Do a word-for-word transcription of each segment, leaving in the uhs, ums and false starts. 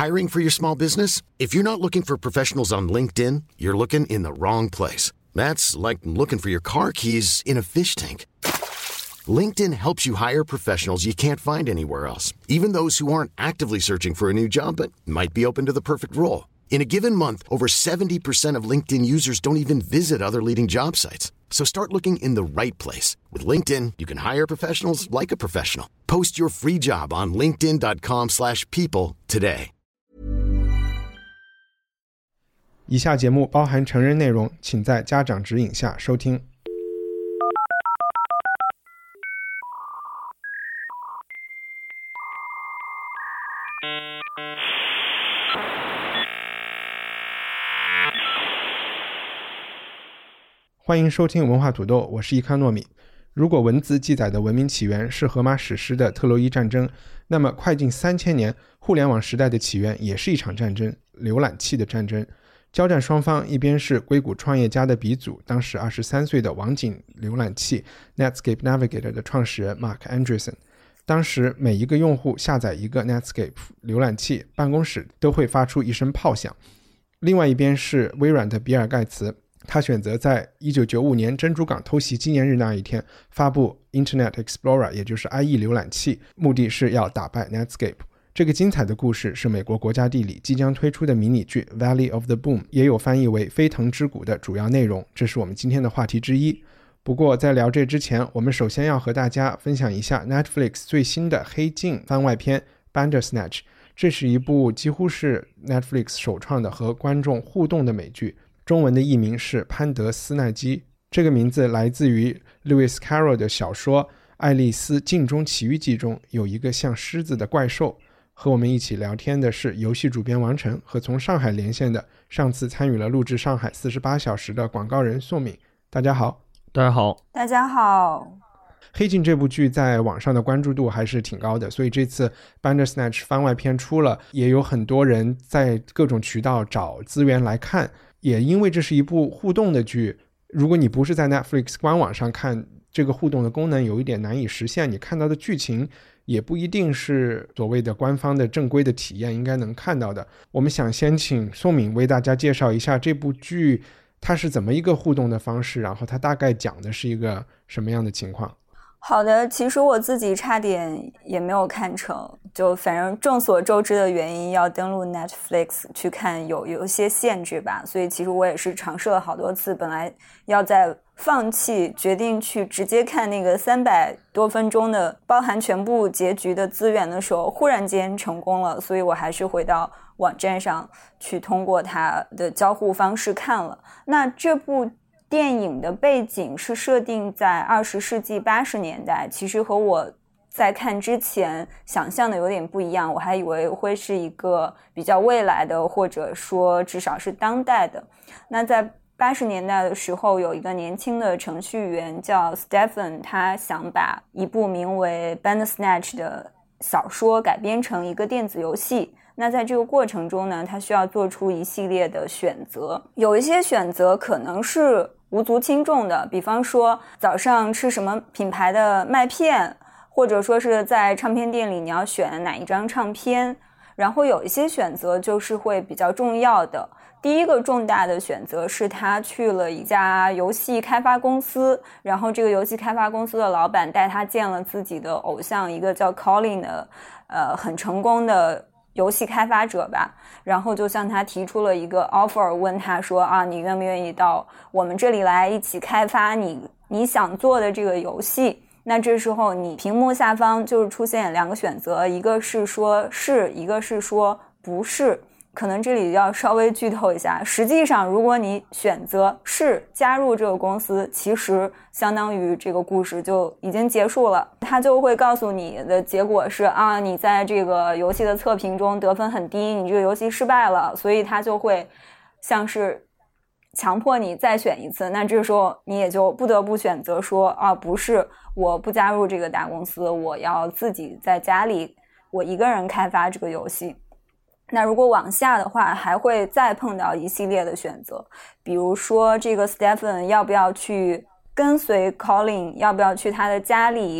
Hiring for your small business? If you're not looking for professionals on LinkedIn, you're looking in the wrong place. That's like looking for your car keys in a fish tank. LinkedIn helps you hire professionals you can't find anywhere else, even those who aren't actively searching for a new job but might be open to the perfect role. In a given month, over seventy percent of LinkedIn users don't even visit other leading job sites. So start looking in the right place. With LinkedIn, you can hire professionals like a professional. Post your free job on linkedin dot com slash people today. 以下节目包含成人内容，请在家长指引下收听。欢迎收听文化土豆，我是伊康糯米。如果文字记载的文明起源是荷马史诗的特洛伊战争，那么快近三千年，互联网时代的起源也是一场战争，浏览器的战争。交战双方一边是硅谷创业家的鼻祖，当时二十三岁的网景浏览器 Netscape Navigator 的创始人 Mark Andreessen。当时每一个用户下载一个 Netscape 浏览器，办公室都会发出一声炮响。另外一边是微软的比尔盖茨，他选择在一九九五年珍珠港偷袭纪念日那一天发布 Internet Explorer， 也就是 I E 浏览器，目的是要打败 Netscape。 这个精彩的故事是美国国家地理即将推出的迷你剧 Valley of the Boom， 也有翻译为飞腾之谷的主要内容，这是我们今天的话题之一。不过在聊这之前，我们首先要和大家分享一下 Netflix 最新的黑镜番外篇 Bandersnatch。 这是一部几乎是 Netflix 首创的和观众互动的美剧，中文的译名是潘德斯奈基。这个名字来自于 Lewis Carroll 的小说《爱丽丝镜中奇遇记》中有一个像狮子的怪兽。和我们一起聊天的是游戏主编王晨和从上海连线的上次参与了录制上海四十八小时的广告人宋敏。大家好。 大家好。 大家好。 黑镜这部剧在网上的关注度还是挺高的，所以这次 Bandersnatch 番外篇出了，也有很多人在各种渠道找资源来看。也因为这是一部互动的剧，如果你不是在 Netflix 官网上看，这个互动的功能有一点难以实现，你看到的剧情也不一定是所谓的官方的正规的体验应该能看到的。我们想先请宋敏为大家介绍一下这部剧它是怎么一个互动的方式，然后它大概讲的是一个什么样的情况。 好的，其实我自己差点也没有看成，就反正众所周知的原因，要登录 Netflix 去看有有一些限制吧，所以其实我也是尝试了好多次，本来要在放弃决定去直接看那个三百多分钟的包含全部结局的资源的时候，忽然间成功了，所以我还是回到网站上去通过它的交互方式看了。那这部电影的背景是设定在二十世纪八十年代，其实和我在看之前想象的有点不一样，我还以为会是一个比较未来的，或者说至少是当代的。那在八十年代的时候，有一个年轻的程序员叫 Stephen， 他想把一部名为 Bandersnatch 的小说改编成一个电子游戏。那在这个过程中呢，他需要做出一系列的选择，有一些选择可能是无足轻重的，比方说早上吃什么品牌的麦片，或者说是在唱片店里你要选哪一张唱片。然后有一些选择就是会比较重要的，第一个重大的选择是他去了一家游戏开发公司，然后这个游戏开发公司的老板带他见了自己的偶像，一个叫 Colin 的呃很成功的游戏开发者吧，然后就向他提出了一个 offer， 问他说啊，你愿不愿意到我们这里来一起开发你你想做的这个游戏。那这时候你屏幕下方就是出现两个选择，一个是说是，一个是说不是。可能这里要稍微剧透一下，实际上如果你选择是加入这个公司，其实相当于这个故事就已经结束了。他就会告诉你的结果是啊，你在这个游戏的测评中得分很低，你这个游戏失败了，所以他就会像是强迫你再选一次。那这时候你也就不得不选择说啊，不是，我不加入这个大公司，我要自己在家里我一个人开发这个游戏。那如果往下的话，还会再碰到一系列的选择，比如说这个 Stephen 要不要去跟随 Colin， 要不要去他的家里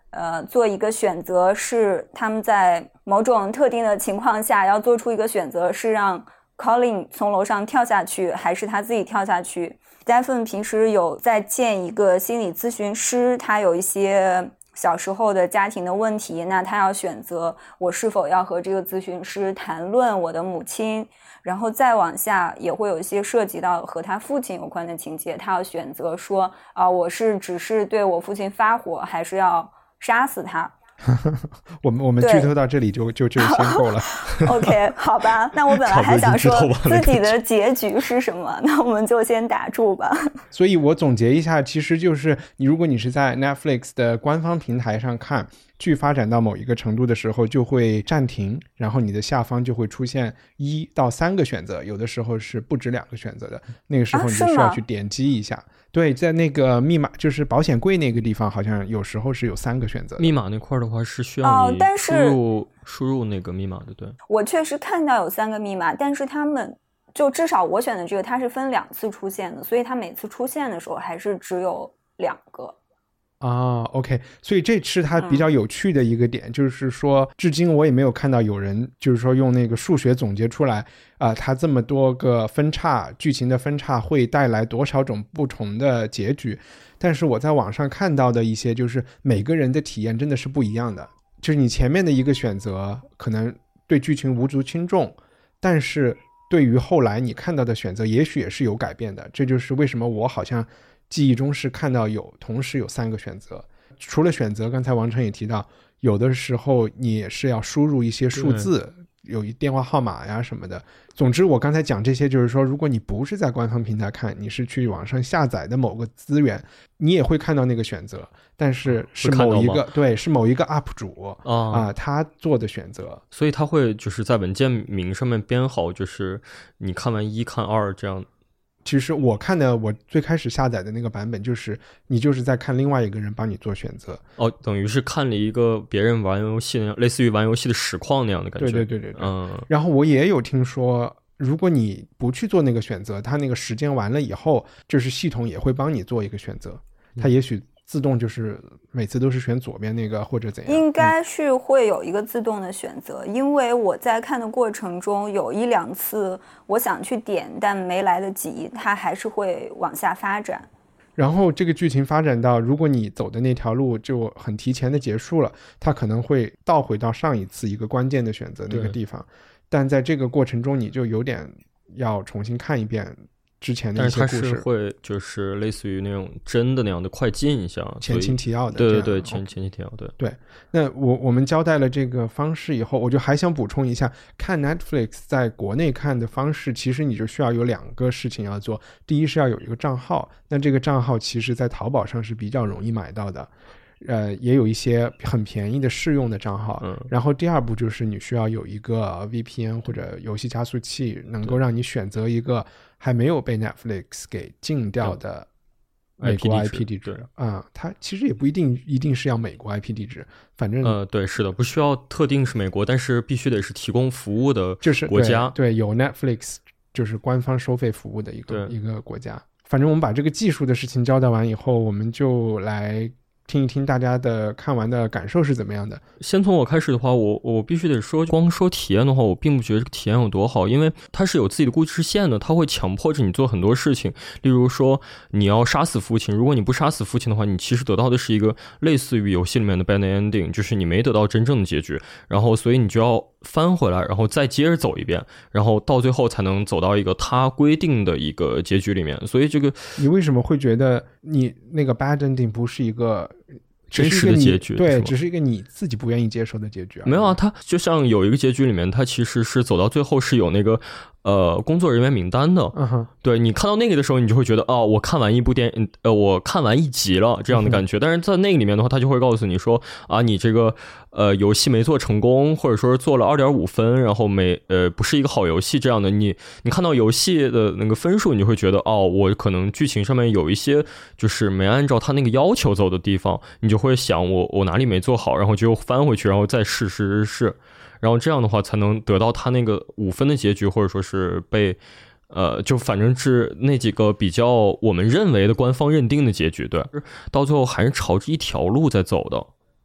呃做一个选择，是他们在某种特定的情况下要做出一个选择，是让 Colin 从楼上跳下去还是他自己跳下去。 Stephen 平时有在见一个心理咨询师，他有一些小时候的家庭的问题，那他要选择我是否要和这个咨询师谈论我的母亲，然后再往下也会有一些涉及到和他父亲有关的情节，他要选择说啊、呃，我是只是对我父亲发火，还是要杀死他。 我们我们剧透到这里就就就先够了。 OK， 好吧，那我本来还想说自己的结局是什么，那我们就先打住吧。 所以我总结一下，其实就是你如果你是在 Netflix 的官方平台上看，剧发展到某一个程度的时候就会暂停，然后你的下方就会出现一到三个选择，有的时候是不止两个选择的，那个时候你就需要去点击一下、啊、对，在那个密码就是保险柜那个地方好像有时候是有三个选择的。 密码那块的话是需要你输入、哦、输入那个密码的。对， 我确实看到有三个密码，但是他们就至少我选的这个它是分两次出现的，所以它每次出现的时候还是只有两个啊、oh, OK， 所以这是它比较有趣的一个点、嗯、就是说至今我也没有看到有人就是说用那个数学总结出来啊、呃，它这么多个分叉剧情的分叉会带来多少种不同的结局，但是我在网上看到的一些就是每个人的体验真的是不一样的，就是你前面的一个选择可能对剧情无足轻重，但是对于后来你看到的选择也许也是有改变的，这就是为什么我好像记忆中是看到有同时有三个选择。除了选择，刚才王晨也提到有的时候你也是要输入一些数字，有一电话号码呀什么的。总之我刚才讲这些就是说，如果你不是在官方平台看，你是去网上下载的某个资源，你也会看到那个选择，但是是某一个对是某一个 U P 主啊、呃、他做的选择， 所以他会就是在文件名上面编好，就是你看完一看二这样。 其实我看的我最开始下载的那个版本就是你就是在看另外一个人帮你做选择哦，等于是看了一个别人玩游戏那样，类似于玩游戏的实况那样的感觉。 对对对对对， 嗯。 然后我也有听说，如果你不去做那个选择，它那个时间完了以后，就是系统也会帮你做一个选择，它也许自动就是每次都是选左边那个或者怎样， 应该是会有一个自动的选择、嗯、因为我在看的过程中有一两次我想去点但没来得及，它还是会往下发展。 然后这个剧情发展到如果你走的那条路就很提前的结束了，它可能会倒回到上一次一个关键的选择那个地方，但在这个过程中你就有点要重新看一遍之前的一些故事， 但是它是会就是类似于那种真的那样的快进一下前情提要的， 对对对，前前情提要，对对。那我我们交代了这个方式以后，我就还想补充一下，看 Netflix 在国内看的方式，其实你就需要有两个事情要做。第一是要有一个账号，那这个账号其实在淘宝上是比较容易买到的。呃，也有一些很便宜的试用的账号、嗯、然后第二步就是你需要有一个 V P N 或者游戏加速器，能够让你选择一个还没有被 Netflix 给禁掉的美国 I P 地址啊、嗯，它其实也不一定一定是要美国 I P 地址，反正呃，对，是的，不需要特定是美国，但是必须得是提供服务的国家， 就是对，对，有 Netflix 就是官方收费服务的一个一个国家。反正我们把这个技术的事情交代完以后，我们就来听一听大家的看完的感受是怎么样的。 先从我开始的话，我我必须得说，光说体验的话，我并不觉得这个体验有多好，因为它是有自己的故事线的，它会强迫着你做很多事情，例如说你要杀死父亲，如果你不杀死父亲的话，你其实得到的是一个类似于游戏里面的 bad ending， 就是你没得到真正的结局，然后所以你就要翻回来，然后再接着走一遍，然后到最后才能走到一个它规定的一个结局里面。所以这个你为什么会觉得你那个 bad ending 不是一个真实的结局？ 对，只是一个你自己不愿意接受的结局、啊、 没有啊，它就像有一个结局里面，它其实是走到最后是有那个呃工作人员名单的、uh-huh. 对，你看到那个的时候你就会觉得哦，我看完一部电影呃我看完一集了这样的感觉、uh-huh. 但是在那个里面的话，他就会告诉你说啊，你这个呃游戏没做成功，或者说是做了 二点五 分，然后没呃不是一个好游戏这样的，你你看到游戏的那个分数，你就会觉得哦，我可能剧情上面有一些就是没按照他那个要求走的地方，你就会想我我哪里没做好，然后就翻回去，然后再试试试，然后这样的话才能得到他那个五分的结局，或者说是被呃，就反正是那几个比较我们认为的官方认定的结局，对，到最后还是朝着一条路在走的。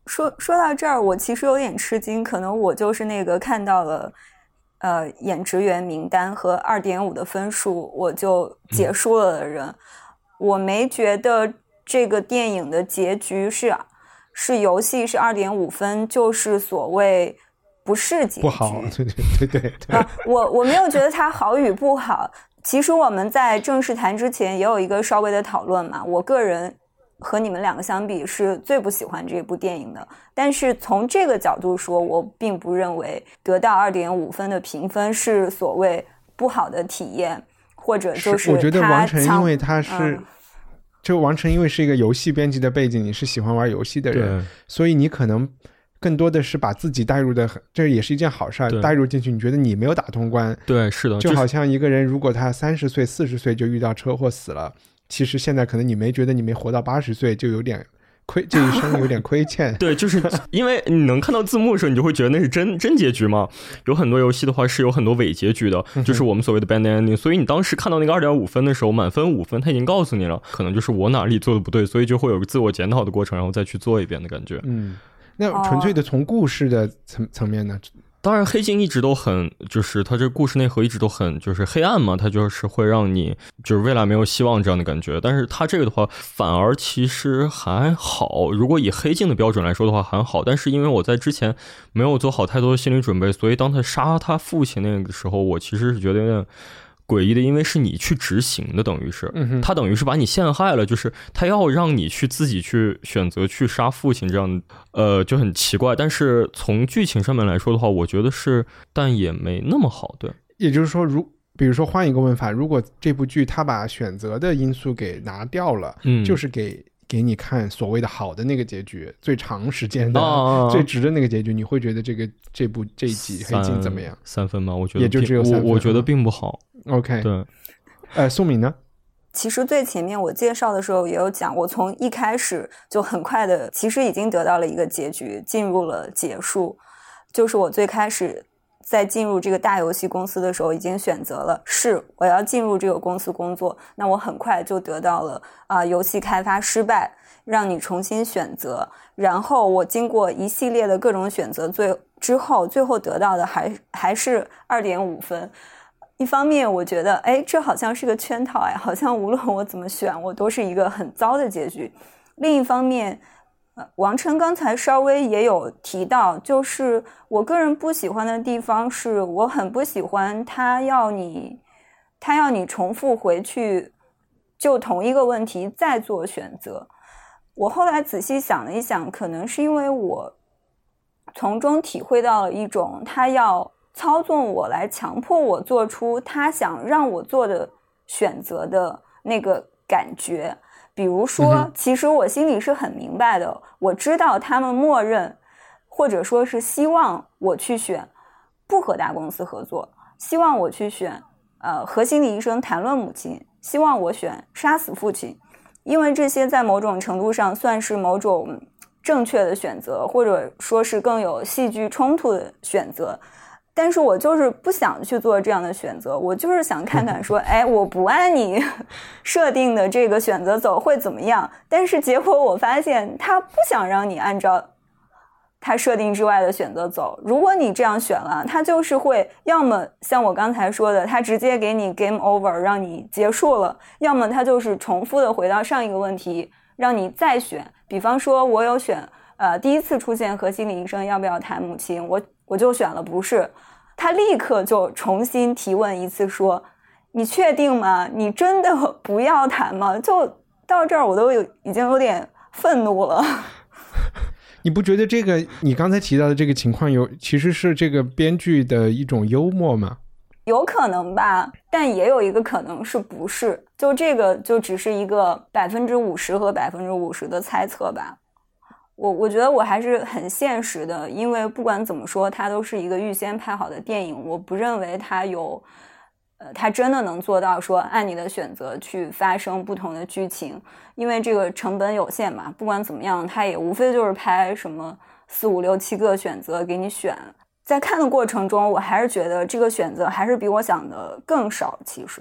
说说到这儿，我其实有点吃惊，可能我就是那个看到了呃演职员名单和 二点五 的分数我就结束了的人、嗯、我没觉得这个电影的结局是是游戏是 二点五 分就是所谓不是结局不好，对对对对对、 啊、我我没有觉得它好与不好，其实我们在正式谈之前也有一个稍微的讨论嘛，我个人和你们两个相比是最不喜欢这部电影的，但是从这个角度说，我并不认为得到 二点五 分的评分是所谓不好的体验，或者就是我觉得王晨因为他是、 嗯、 就王晨因为是一个游戏编辑的背景，你是喜欢玩游戏的人，所以你可能更多的是把自己带入的，这也是一件好事，带入进去，你觉得你没有打通关， 对，是的， 就好像一个人如果他三十岁四十岁就遇到车祸死了，其实现在可能你没觉得你没活到八十岁就有点亏，这一生有点亏欠对，就是因为你能看到字幕的时候你就会觉得那是真真结局嘛，有很多游戏的话是有很多伪结局的，就是我们所谓的 bad ending、嗯、所以你当时看到那个 二点五 分的时候，满分五分他已经告诉你了，可能就是我哪里做的不对，所以就会有个自我检讨的过程，然后再去做一遍的感觉。 嗯，那纯粹的从故事的层层面呢？ 当然黑镜一直都很就是它这故事内核一直都很就是黑暗嘛，它就是会让你就是未来没有希望这样的感觉，但是它这个的话反而其实还好，如果以黑镜的标准来说的话还好，但是因为我在之前没有做好太多的心理准备，所以当他杀他父亲那个时候我其实是觉得有点诡异的，因为是你去执行的，等于是、嗯、他等于是把你陷害了，就是他要让你去自己去选择去杀父亲，这样呃就很奇怪。但是从剧情上面来说的话我觉得是，但也没那么好。对， 也就是说如比如说换一个问法，如果这部剧他把选择的因素给拿掉了、嗯、就是给给你看所谓的好的那个结局，最长时间的、哦、最值的那个结局，你会觉得这个这部这一集黑镜怎么样？ 三分吗？我觉得也就只有三分。 我, 我觉得并不好。 OK， 对， 呃，宋敏呢？ 其实最前面我介绍的时候也有讲，我从一开始就很快的，其实已经得到了一个结局，进入了结束。就是我最开始在进入这个大游戏公司的时候，已经选择了是我要进入这个公司工作，那我很快就得到了啊、呃，游戏开发失败，让你重新选择。然后我经过一系列的各种选择，最之后最后得到的还还是 二点五 分。一方面我觉得哎，这好像是个圈套哎，好像无论我怎么选我都是一个很糟的结局。另一方面呃，王琛刚才稍微也有提到，就是我个人不喜欢的地方是我很不喜欢他要你他要你重复回去就同一个问题再做选择。我后来仔细想了一想，可能是因为我从中体会到了一种他要操纵我来强迫我做出他想让我做的选择的那个感觉。比如说其实我心里是很明白的，我知道他们默认或者说是希望我去选不和大公司合作，希望我去选呃和心理医生谈论母亲，希望我选杀死父亲，因为这些在某种程度上算是某种正确的选择，或者说是更有戏剧冲突的选择。但是我就是不想去做这样的选择，我就是想看看说哎，我不按你设定的这个选择走会怎么样。但是结果我发现他不想让你按照他设定之外的选择走，如果你这样选了，他就是会要么像我刚才说的他直接给你 game over 让你结束了，要么他就是重复的回到上一个问题让你再选。比方说我有选呃，第一次出现和心理医生要不要谈母亲，我我就选了不是，他立刻就重新提问一次说你确定吗？你真的不要谈吗？就到这儿我都有已经有点愤怒了。 你不觉得这个你刚才提到的这个情况有其实是这个编剧的一种幽默吗？ 有可能吧，但也有一个可能是不是，就这个就只是一个百分之五十和百分之五十的猜测吧。我我觉得我还是很现实的，因为不管怎么说它都是一个预先拍好的电影，我不认为它有呃，它真的能做到说按你的选择去发生不同的剧情，因为这个成本有限嘛，不管怎么样它也无非就是拍什么四五六七个选择给你选。在看的过程中我还是觉得这个选择还是比我想的更少。其实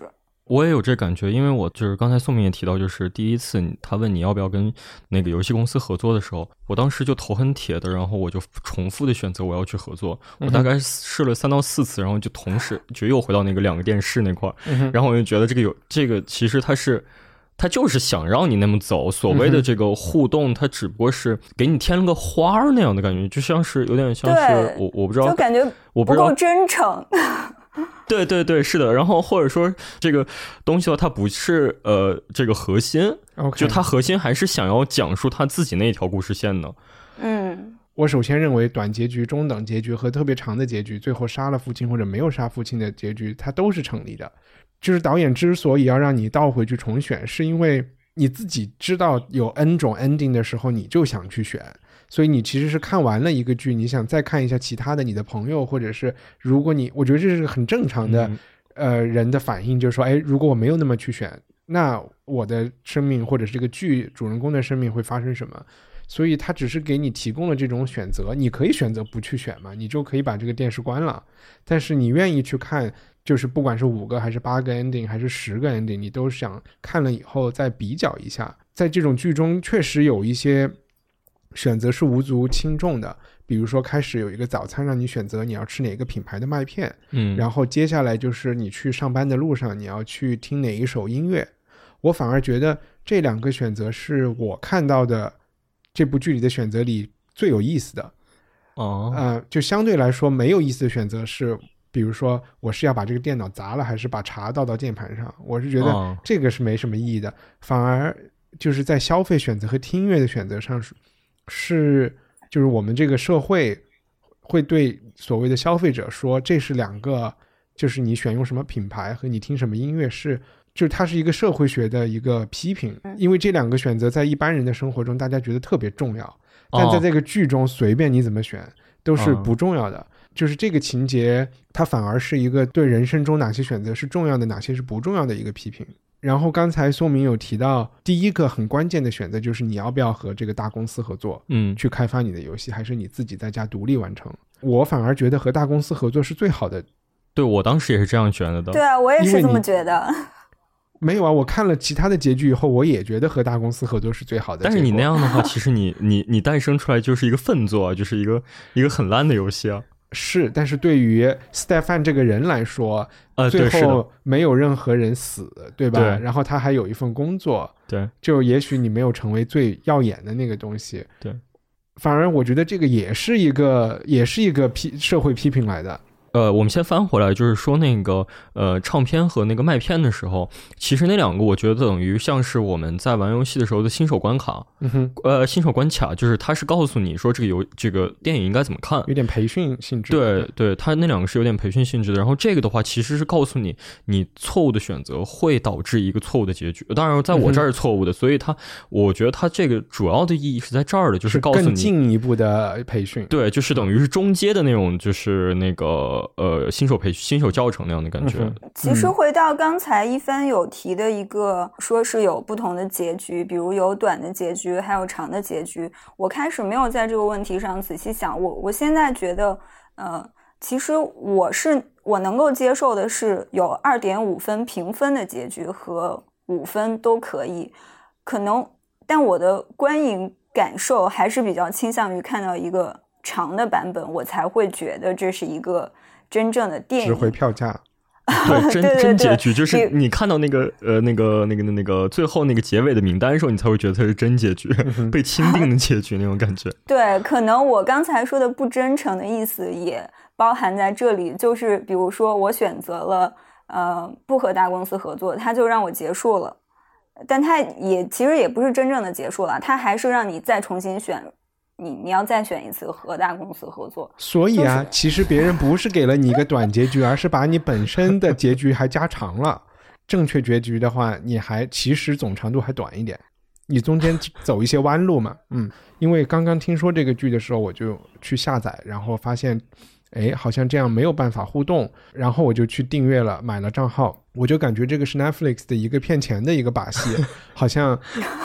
我也有这感觉，因为我就是刚才宋明也提到，就是第一次他问你要不要跟那个游戏公司合作的时候，我当时就头很铁的，然后我就重复的选择我要去合作，我大概试了三到四次，然后就同时就又回到那个两个电视那块，然后我就觉得这个有这个其实它是他就是想让你那么走，所谓的这个互动他只不过是给你添了个花儿那样的感觉，就像是有点像是我我不知道， 就感觉不够真诚。 对对对，是的。然后或者说这个东西的话，它不是呃这个核心， okay. 就它核心还是想要讲述他自己那一条故事线的。 嗯， 我首先认为短结局、中等结局和特别长的结局，最后杀了父亲或者没有杀父亲的结局，它都是成立的。就是导演之所以要让你倒回去重选，是因为你自己知道有 N 种 ending 的时候，你就想去选。所以你其实是看完了一个剧，你想再看一下其他的你的朋友，或者是如果你我觉得这是很正常的、嗯、呃人的反应，就是说哎，如果我没有那么去选，那我的生命或者是这个剧主人公的生命会发生什么。所以他只是给你提供了这种选择，你可以选择不去选嘛，你就可以把这个电视关了。但是你愿意去看，就是不管是五个还是八个 ending 还是十个 ending， 你都想看了以后再比较一下。在这种剧中确实有一些选择是无足轻重的，比如说开始有一个早餐让你选择你要吃哪个品牌的麦片， 嗯， 然后接下来就是你去上班的路上你要去听哪一首音乐。我反而觉得这两个选择是我看到的这部剧里的选择里最有意思的。 哦， 呃，就相对来说没有意思的选择是，比如说我是要把这个电脑砸了，还是把茶倒到键盘上，我是觉得这个是没什么意义的。反而就是在消费选择和听音乐的选择上是。是就是我们这个社会会对所谓的消费者说，这是两个，就是你选用什么品牌和你听什么音乐是，就是它是一个社会学的一个批评，因为这两个选择在一般人的生活中大家觉得特别重要，但在这个剧中随便你怎么选都是不重要的、哦、就是这个情节它反而是一个对人生中哪些选择是重要的哪些是不重要的一个批评。然后刚才宋明有提到第一个很关键的选择就是你要不要和这个大公司合作， 嗯， 去开发你的游戏，还是你自己在家独立完成。我反而觉得和大公司合作是最好的。 对，我当时也是这样觉得的。 对啊，我也是这么觉得。 没有啊，我看了其他的结局以后我也觉得和大公司合作是最好的。 但是你那样的话其实你你你诞生出来就是一个粪作，就是一个一个很烂的游戏啊。 是，但是对于 Stefan 这个人来说、呃、最后没有任何人死， 对, 对吧？ 对， 然后他还有一份工作， 对， 就也许你没有成为最耀眼的那个东西， 对， 反而我觉得这个也是一个也是一个批社会批评来的。 呃，我们先翻回来，就是说那个呃唱片和那个麦片的时候，其实那两个我觉得等于像是我们在玩游戏的时候的新手关卡， 嗯哼， 呃新手关卡，就是它是告诉你说这个游这个电影应该怎么看， 有点培训性质。 对对，它那两个是有点培训性质的。然后这个的话其实是告诉你，你错误的选择会导致一个错误的结局。当然在我这儿是错误的，嗯、所以它我觉得它这个主要的意义是在这儿的，就是告诉你更进一步的培训。 对，就是等于是中阶的那种，就是那个。呃，新手培新手教程那样的感觉、嗯、 其实回到刚才一帆有提的一个说是有不同的结局，比如有短的结局还有长的结局，我开始没有在这个问题上仔细想，我我现在觉得呃，其实我是我能够接受的是有 二点五 分评分的结局和五分都可以，可能但我的观影感受还是比较倾向于看到一个长的版本，我才会觉得这是一个真正的电影， 值回票价。 对，真对对对真结局就是你看到那个呃那个那个那个最后那个结尾的名单的时候，你才会觉得它是真结局，被钦定的结局那种感觉。 对，可能我刚才说的不真诚的意思也包含在这里，就是比如说我选择了呃不和大公司合作，它就让我结束了，但它也其实也不是真正的结束了，它还是让你再重新选。你你要再选一次和大公司合作， 所以啊、就是、其实别人不是给了你一个短结局，而是把你本身的结局还加长了。正确结局的话你还其实总长度还短一点，你中间走一些弯路嘛。嗯，因为刚刚听说这个剧的时候我就去下载，然后发现哎，好像这样没有办法互动，然后我就去订阅了，买了账号，我就感觉这个是 Netflix 的一个骗钱的一个把戏，好像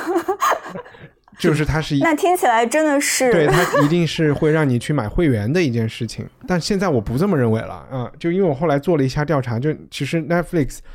就是它是那听起来真的是对，它一定是会让你去买会员的一件事情。但现在我不这么认为了啊、呃，就因为我后来做了一下调查，就其实 Netflix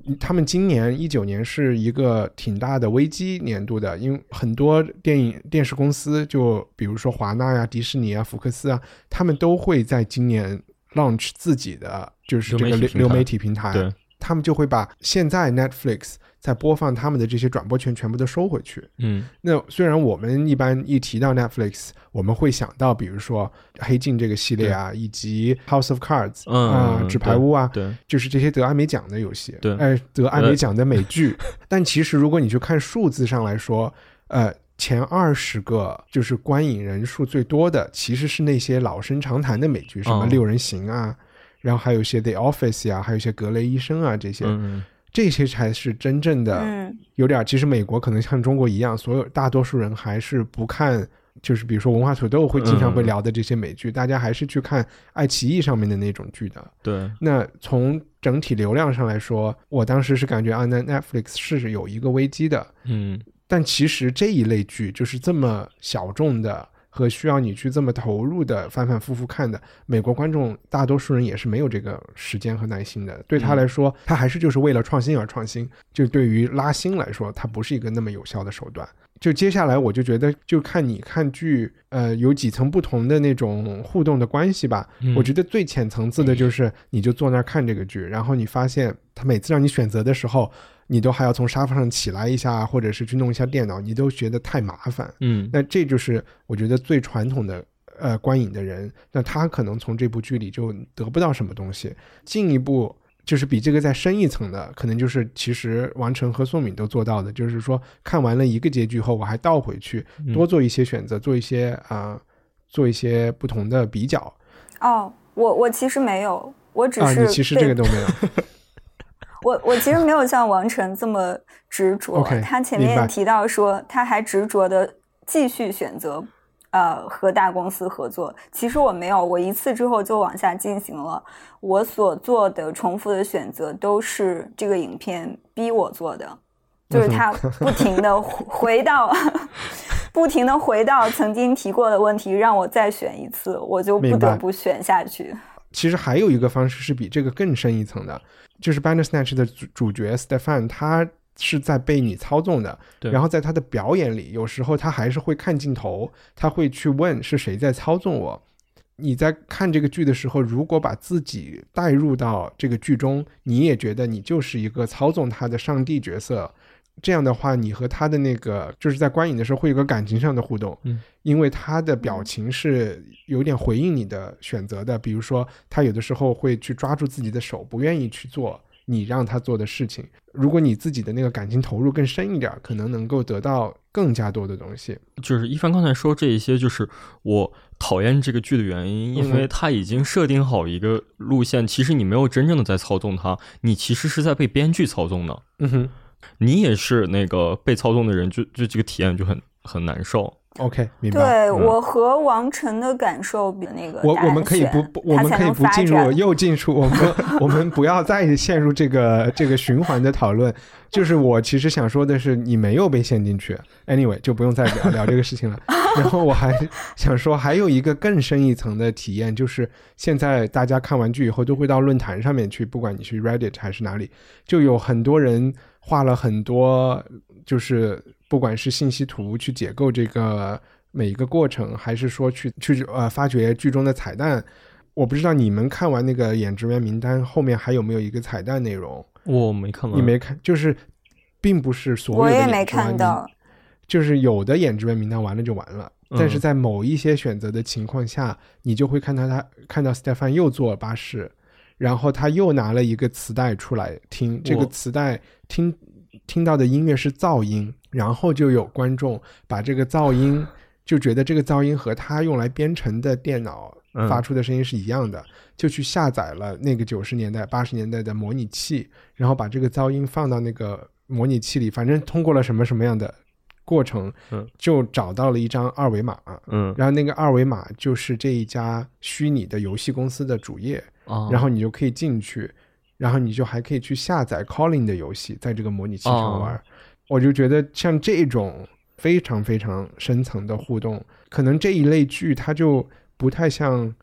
他们今年一九年是一个挺大的危机年度的，因为很多电影电视公司，就比如说华纳呀、迪士尼啊、福克斯啊，他们都会在今年 launch 自己的就是这个流媒体平台， 对， 他们就会把现在 Netflix 在播放他们的这些转播权全部都收回去。 嗯， 那虽然我们一般一提到 Netflix， 我们会想到比如说黑镜这个系列啊，以及 House of Cards 嗯啊、呃、纸牌屋啊， 对， 就是这些得艾美奖的游戏， 对， 哎，得艾美奖的美剧。但其实如果你去看数字上来说，呃，前二十个就是观影人数最多的，其实是那些老生常谈的美剧，什么六人行啊。嗯，然后还有一些 The Office 呀、啊，还有一些格雷医生啊，这些，嗯，这些才是真正的，嗯，有点。其实美国可能像中国一样，所有大多数人还是不看，就是比如说文化土豆会经常会聊的这些美剧，嗯，大家还是去看爱奇艺上面的那种剧的。 对。 那从整体流量上来说，我当时是感觉啊，那 Netflix 是有一个危机的， 嗯， 但其实这一类剧就是这么小众的。和需要你去这么投入的反反复复看的，美国观众大多数人也是没有这个时间和耐心的。对他来说，他还是就是为了创新而创新，就对于拉新来说，它不是一个那么有效的手段。就接下来我就觉得，就看你看剧，呃，有几层不同的那种互动的关系吧。嗯，我觉得最浅层次的就是，你就坐那儿看这个剧，然后你发现他每次让你选择的时候，你都还要从沙发上起来一下，或者是去弄一下电脑，你都觉得太麻烦。 嗯， 那这就是我觉得最传统的呃观影的人，那他可能从这部剧里就得不到什么东西。进一步就是比这个再深一层的，可能就是其实王晨和宋敏都做到的，就是说看完了一个结局后，我还倒回去多做一些选择，做一些啊、呃，做一些不同的比较。 哦，我我其实没有，我只是、啊、 你其实这个都没有。 我我其实没有像王晨这么执着， okay, 他前面提到说他还执着的继续选择呃和大公司合作，其实我没有，我一次之后就往下进行了，我所做的重复的选择都是这个影片逼我做的，就是他不停的回到不停的回到曾经提过的问题，让我再选一次，我就不得不选下去。 其实还有一个方式是比这个更深一层的，就是 Bandersnatch 的主角 Stefan， 他是在被你操纵的，然后在他的表演里有时候他还是会看镜头，他会去问是谁在操纵我。你在看这个剧的时候，如果把自己带入到这个剧中，你也觉得你就是一个操纵他的上帝角色，这样的话你和他的那个就是在观影的时候会有个感情上的互动、嗯、因为他的表情是有点回应你的选择的，比如说他有的时候会去抓住自己的手，不愿意去做你让他做的事情，如果你自己的那个感情投入更深一点，可能能够得到更加多的东西。 就是一帆刚才说这一些就是我讨厌这个剧的原因，因为他已经设定好一个路线、嗯、其实你没有真正的在操纵他，你其实是在被编剧操纵的。 嗯哼， 你也是那个被操纵的人，就就这个体验就很很难受。 OK， 明白。 对、嗯、我和王晨的感受比那个我我们可以不我们可以不进入又进入我们我们不要再陷入这个这个循环的讨论。就是我其实想说的是，你没有被陷进去 ，anyway 就不用再聊聊这个事情了。然后我还想说，还有一个更深一层的体验，就是现在大家看完剧以后都会到论坛上面去，不管你去 Reddit 还是哪里，就有很多人画了很多，就是不管是信息图去解构这个每一个过程，还是说去去呃发掘剧中的彩蛋。我不知道你们看完那个演职员名单后面还有没有一个彩蛋内容？ 我没看完。 你没看，就是并不是所有的演职员， 我也没看到， 就是有的演职员名单完了就完了、嗯、但是在某一些选择的情况下，你就会看到他看到 Stefan 又坐巴士，然后他又拿了一个磁带出来听，这个磁带听听到的音乐是噪音，然后就有观众把这个噪音就觉得这个噪音和他用来编程的电脑发出的声音是一样的、嗯、就去下载了那个九十年代八十年代的模拟器，然后把这个噪音放到那个模拟器里，反正通过了什么什么样的过程、嗯、就找到了一张二维码，嗯，然后那个二维码就是这一家虚拟的游戏公司的主页、哦、然后你就可以进去，然后你就还可以去下载 Calling 的游戏在这个模拟器上玩、哦、我就觉得像这种非常非常深层的互动，可能这一类剧它就不太像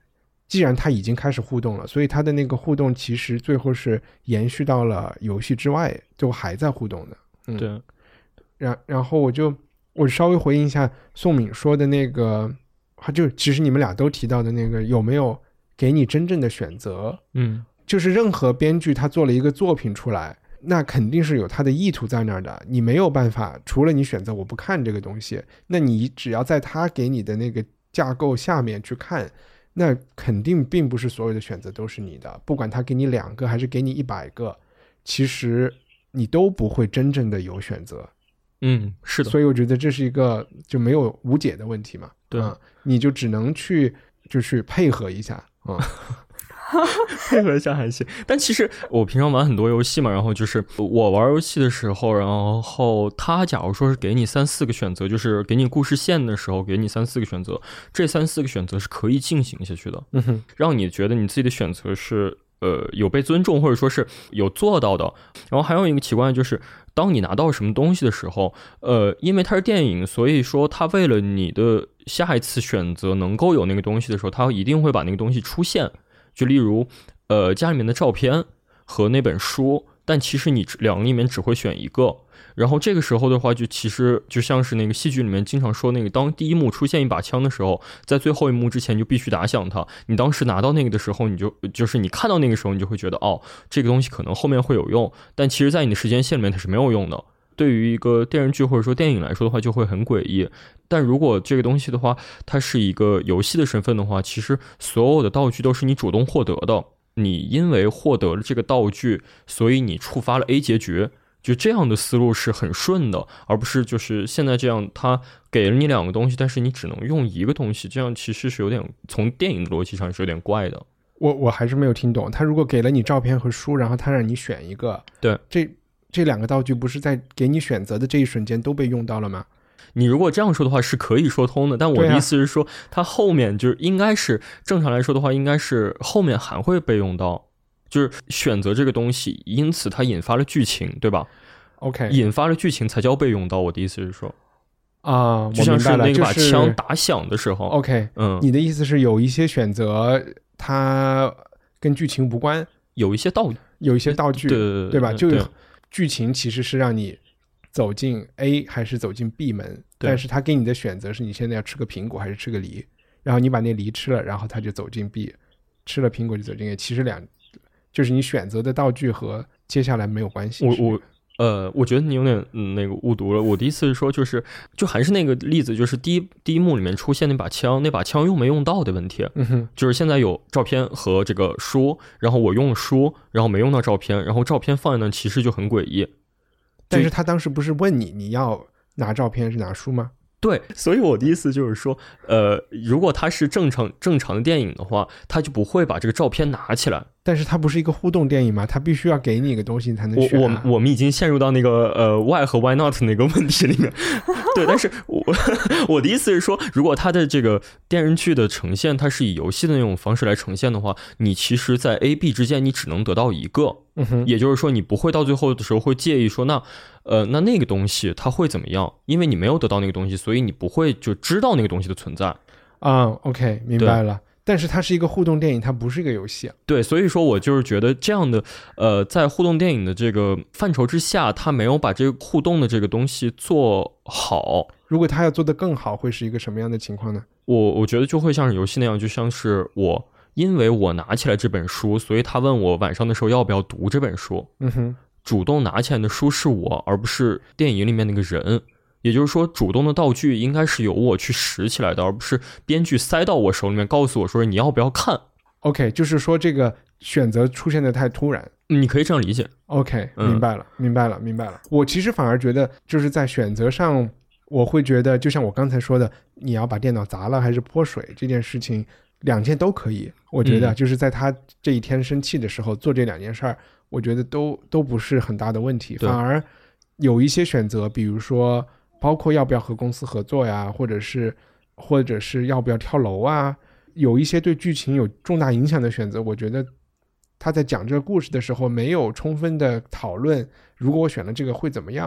既然他已经开始互动了，所以他的那个互动其实最后是延续到了游戏之外，就还在互动的。嗯， 对。 然然后我就我稍微回应一下宋敏说的那个，就其实你们俩都提到的那个，有没有给你真正的选择？ 嗯， 就是任何编剧他做了一个作品出来，那肯定是有他的意图在那儿的，你没有办法，除了你选择我不看这个东西，那你只要在他给你的那个架构下面去看，那肯定并不是所有的选择都是你的，不管他给你两个还是给你一百个，其实你都不会真正的有选择。 嗯，是的。 所以我觉得这是一个就没有无解的问题嘛。 对、 嗯，你就只能去就是配合一下。嗯。 配合一下还行，但其实我平常玩很多游戏嘛，然后就是我玩游戏的时候，然后他假如说是给你三四个选择，就是给你故事线的时候给你三四个选择，这三四个选择是可以进行下去的， 嗯哼， 让你觉得你自己的选择是呃有被尊重，或者说是有做到的。然后还有一个奇怪就是，当你拿到什么东西的时候，呃，因为它是电影，所以说它为了你的下一次选择能够有那个东西的时候，它一定会把那个东西出现。就例如，呃，家里面的照片和那本书，但其实你两个里面只会选一个。然后这个时候的话，就其实就像是那个戏剧里面经常说那个，当第一幕出现一把枪的时候，在最后一幕之前就必须打响它。你当时拿到那个的时候，你就就是你看到那个时候，你就会觉得哦，这个东西可能后面会有用，但其实在你的时间线里面它是没有用的。对于一个电视剧或者说电影来说的话，就会很诡异。但如果这个东西的话，它是一个游戏的身份的话，其实所有的道具都是你主动获得的。你因为获得了这个道具，所以你触发了 A 结局，就这样的思路是很顺的，而不是就是现在这样，他给了你两个东西，但是你只能用一个东西，这样其实是有点从电影的逻辑上是有点怪的。 我我还是没有听懂，他如果给了你照片和书，然后他让你选一个， 对， 这这两个道具不是在给你选择的这一瞬间都被用到了吗？ 你如果这样说的话是可以说通的，但我的意思是说，它后面就是应该是正常来说的话，应该是后面还会被用到，就是选择这个东西，因此它引发了剧情，对吧 ？OK， 引发了剧情才叫被用到。我的意思是说， 啊， 就像是那个把枪打响的时候。 OK， 嗯，你的意思是有一些选择它跟剧情无关， 有一些道具， 有一些道具， 对对对吧？就对剧情其实是让你走进 A 还是走进 B 门，但是他给你的选择是你现在要吃个苹果还是吃个梨，然后你把那梨吃了，然后他就走进 B， 吃了苹果就走进 A， 其实两就是你选择的道具和接下来没有关系。 我我呃，我觉得你有点、嗯、那个误读了。我的意思是说，就是就还是那个例子，就是第一第一幕里面出现那把枪，那把枪用没用到的问题。 嗯哼， 就是现在有照片和这个书，然后我用了书，然后没用到照片，然后照片放在那其实就很诡异。 但是他当时不是问你你要拿照片是拿书吗？ 对，所以我的意思就是说，呃，如果它是正常正常的电影的话，他就不会把这个照片拿起来。 但是它不是一个互动电影吗？它必须要给你一个东西你才能选、 啊、我我我们已经陷入到那个呃 why 和 why not 那个问题里面。对，但是我我的意思是说，如果它的这个电视剧的呈现，它是以游戏的那种方式来呈现的话，你其实在 A、B 之间你只能得到一个。 嗯哼， 也就是说，你不会到最后的时候会介意说，那呃那那个东西它会怎么样？因为你没有得到那个东西，所以你不会就知道那个东西的存在。 啊、嗯、，OK， 明白了。但是它是一个互动电影，它不是一个游戏、啊。 对，所以说我就是觉得这样的，呃，在互动电影的这个范畴之下，它没有把这个互动的这个东西做好。 如果它要做得更好，会是一个什么样的情况呢？ 我我觉得就会像是游戏那样，就像是我因为我拿起来这本书，所以他问我晚上的时候要不要读这本书。 嗯哼， 主动拿起来的书是我，而不是电影里面那个人。也就是说，主动的道具应该是由我去拾起来的，而不是编剧塞到我手里面，告诉我说你要不要看。 OK， 就是说这个选择出现的太突然。 你可以这样理解。 OK， 明白了、嗯，明白了，明白了。我其实反而觉得，就是在选择上，我会觉得，就像我刚才说的，你要把电脑砸了还是泼水这件事情，两件都可以。我觉得就是在他这一天生气的时候做这两件事儿，我觉得都都不是很大的问题。反而有一些选择，比如说。包括要不要和公司合作呀，或者是或者是要不要跳楼啊，有一些对剧情有重大影响的选择，我觉得他在讲这个故事的时候没有充分的讨论，如果我选了这个会怎么样。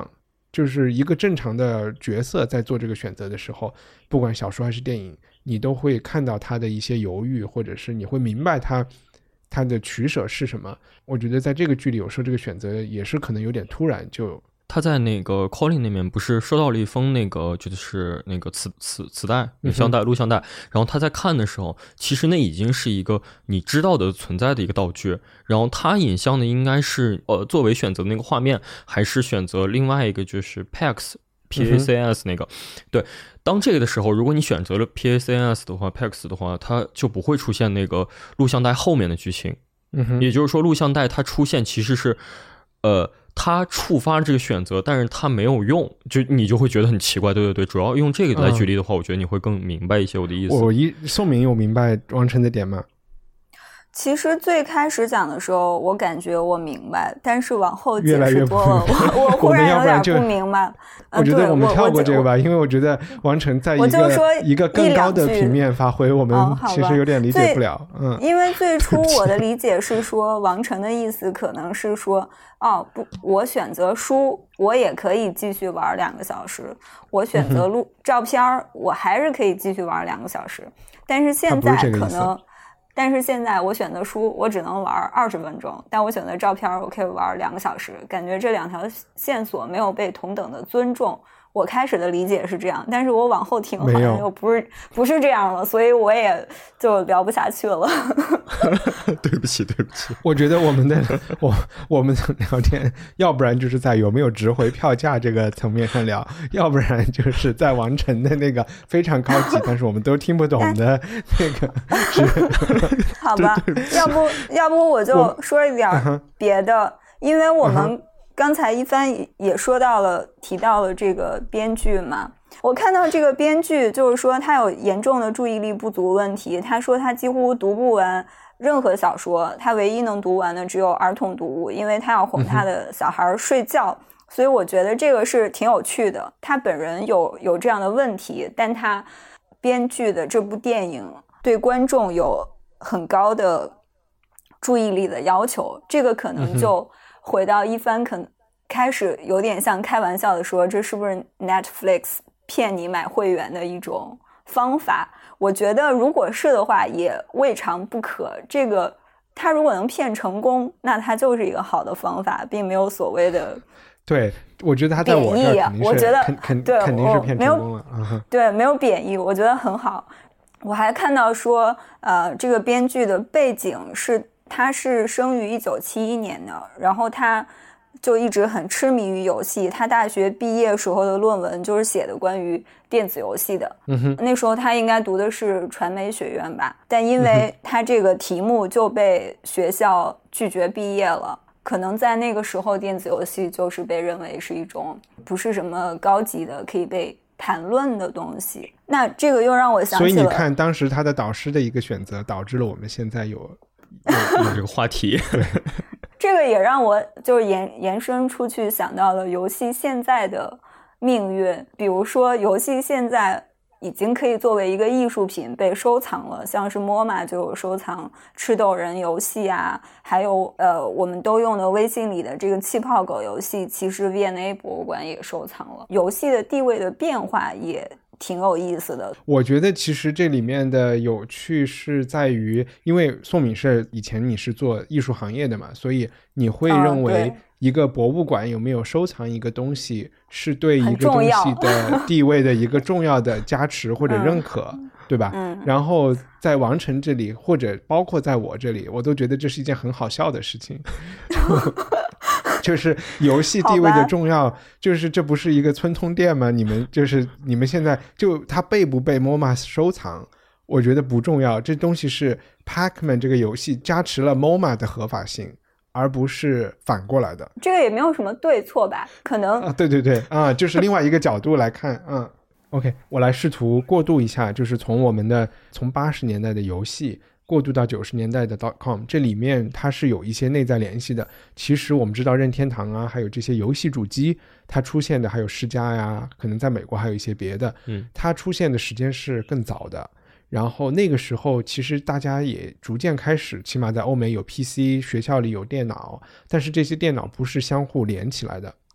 就是一个正常的角色在做这个选择的时候，不管小说还是电影，你都会看到他的一些犹豫，或者是你会明白他他的取舍是什么。我觉得在这个剧里有时候这个选择也是可能有点突然。就他在那个 Colin 那边不是收到了一封那个就是那个磁磁磁带、影像带、录像带，然后他在看的时候，其实那已经是一个你知道的存在的一个道具，然后他影像的应该是呃作为选择的那个画面，还是选择另外一个就是 P A X P A C S 那个、嗯、对，当这个的时候，如果你选择了 P A C S 的话 P A X 的话，它就不会出现那个录像带后面的剧情。 嗯哼， 也就是说录像带它出现其实是呃它触发了这个选择，但是它没有用，就你就会觉得很奇怪。对对对，主要用这个来举例的话、嗯、我觉得你会更明白一些我的意思。 我一宋明有明白王晨的点吗？ 其实最开始讲的时候我感觉我明白，但是往后解释多了我, 我忽然有点不明白。 我觉得我们跳过这个吧，因为我觉得王晨在一个一个更高的平面发挥，我们其实有点理解不了。嗯， 因为最初我的理解是说王晨的意思可能是说哦不，我选择书我也可以继续玩两个小时，我选择录、嗯、照片我还是可以继续玩两个小时，但是现在可能但是现在我选择书我只能玩二十分钟，但我选择照片我可以玩两个小时，感觉这两条线索没有被同等的尊重。我开始的理解是这样，但是我往后听好像又不是不是这样了，所以我也就聊不下去了。 对不起对不起， 我觉得我们的我我们的聊天要不然就是在有没有值回票价这个层面上聊，要不然就是在王晨的那个非常高级但是我们都听不懂的那个好吧，要不要不我就说一点别的，因为我们刚才一帆也说到了提到了这个编剧嘛，我看到这个编剧就是说他有严重的注意力不足问题，他说他几乎读不完任何小说，他唯一能读完的只有儿童读物，因为他要哄他的小孩睡觉、嗯、所以我觉得这个是挺有趣的，他本人有有这样的问题，但他编剧的这部电影对观众有很高的注意力的要求，这个可能就回到一帆可能开始有点像开玩笑的说这是不是 Netflix 骗你买会员的一种方法，我觉得如果是的话也未尝不可，这个他如果能骗成功那他就是一个好的方法，并没有所谓的对，我觉得他在我这儿肯定是我觉得肯肯对肯定是骗成功了、嗯、 对，没有贬义，我觉得很好。我还看到说呃，这个编剧的背景是他是生于一九七一年的，然后他就一直很痴迷于游戏，他大学毕业时候的论文就是写的关于电子游戏的、 嗯、哼那时候他应该读的是传媒学院吧，但因为他这个题目就被学校拒绝毕业了，可能在那个时候电子游戏就是被认为是一种不是什么高级的可以被谈论的东西，那这个又让我想起了， 所以你看当时他的导师的一个选择导致了我们现在有有, 有这个话题这个也让我就是延延伸出去想到了游戏现在的命运，比如说游戏现在已经可以作为一个艺术品被收藏了，像是 M O M A 就有收藏吃豆人游戏啊，还有呃我们都用的微信里的这个气泡狗游戏，其实 V N A 博物馆也收藏了，游戏的地位的变化也挺有意思的。 我觉得其实这里面的有趣是在于，因为宋敏是以前你是做艺术行业的嘛，所以你会认为一个博物馆有没有收藏一个东西是对一个东西的地位的一个重要的加持或者认可、嗯、对吧、 嗯、 然后在王晨这里或者包括在我这里，我都觉得这是一件很好笑的事情就是游戏地位的重要，就是这不是一个村通店吗？你们就是你们现在就它被不被 M O M A 收藏我觉得不重要，这东西是 Pac-Man 这个游戏加持了 M O M A 的合法性，而不是反过来的。 这个也没有什么对错吧，可能啊，对对对啊，就是另外一个角度来看嗯OK， 我来试图过渡一下，就是从我们的从八十年代的游戏过渡到九十年代的 .com， 这里面它是有一些内在联系的。其实我们知道任天堂啊，还有这些游戏主机，它出现的还有世嘉呀，可能在美国还有一些别的， 嗯， 它出现的时间是更早的。然后那个时候其实大家也逐渐开始，起码在欧美有 P C， 学校里有电脑，但是这些电脑不是相互连起来的。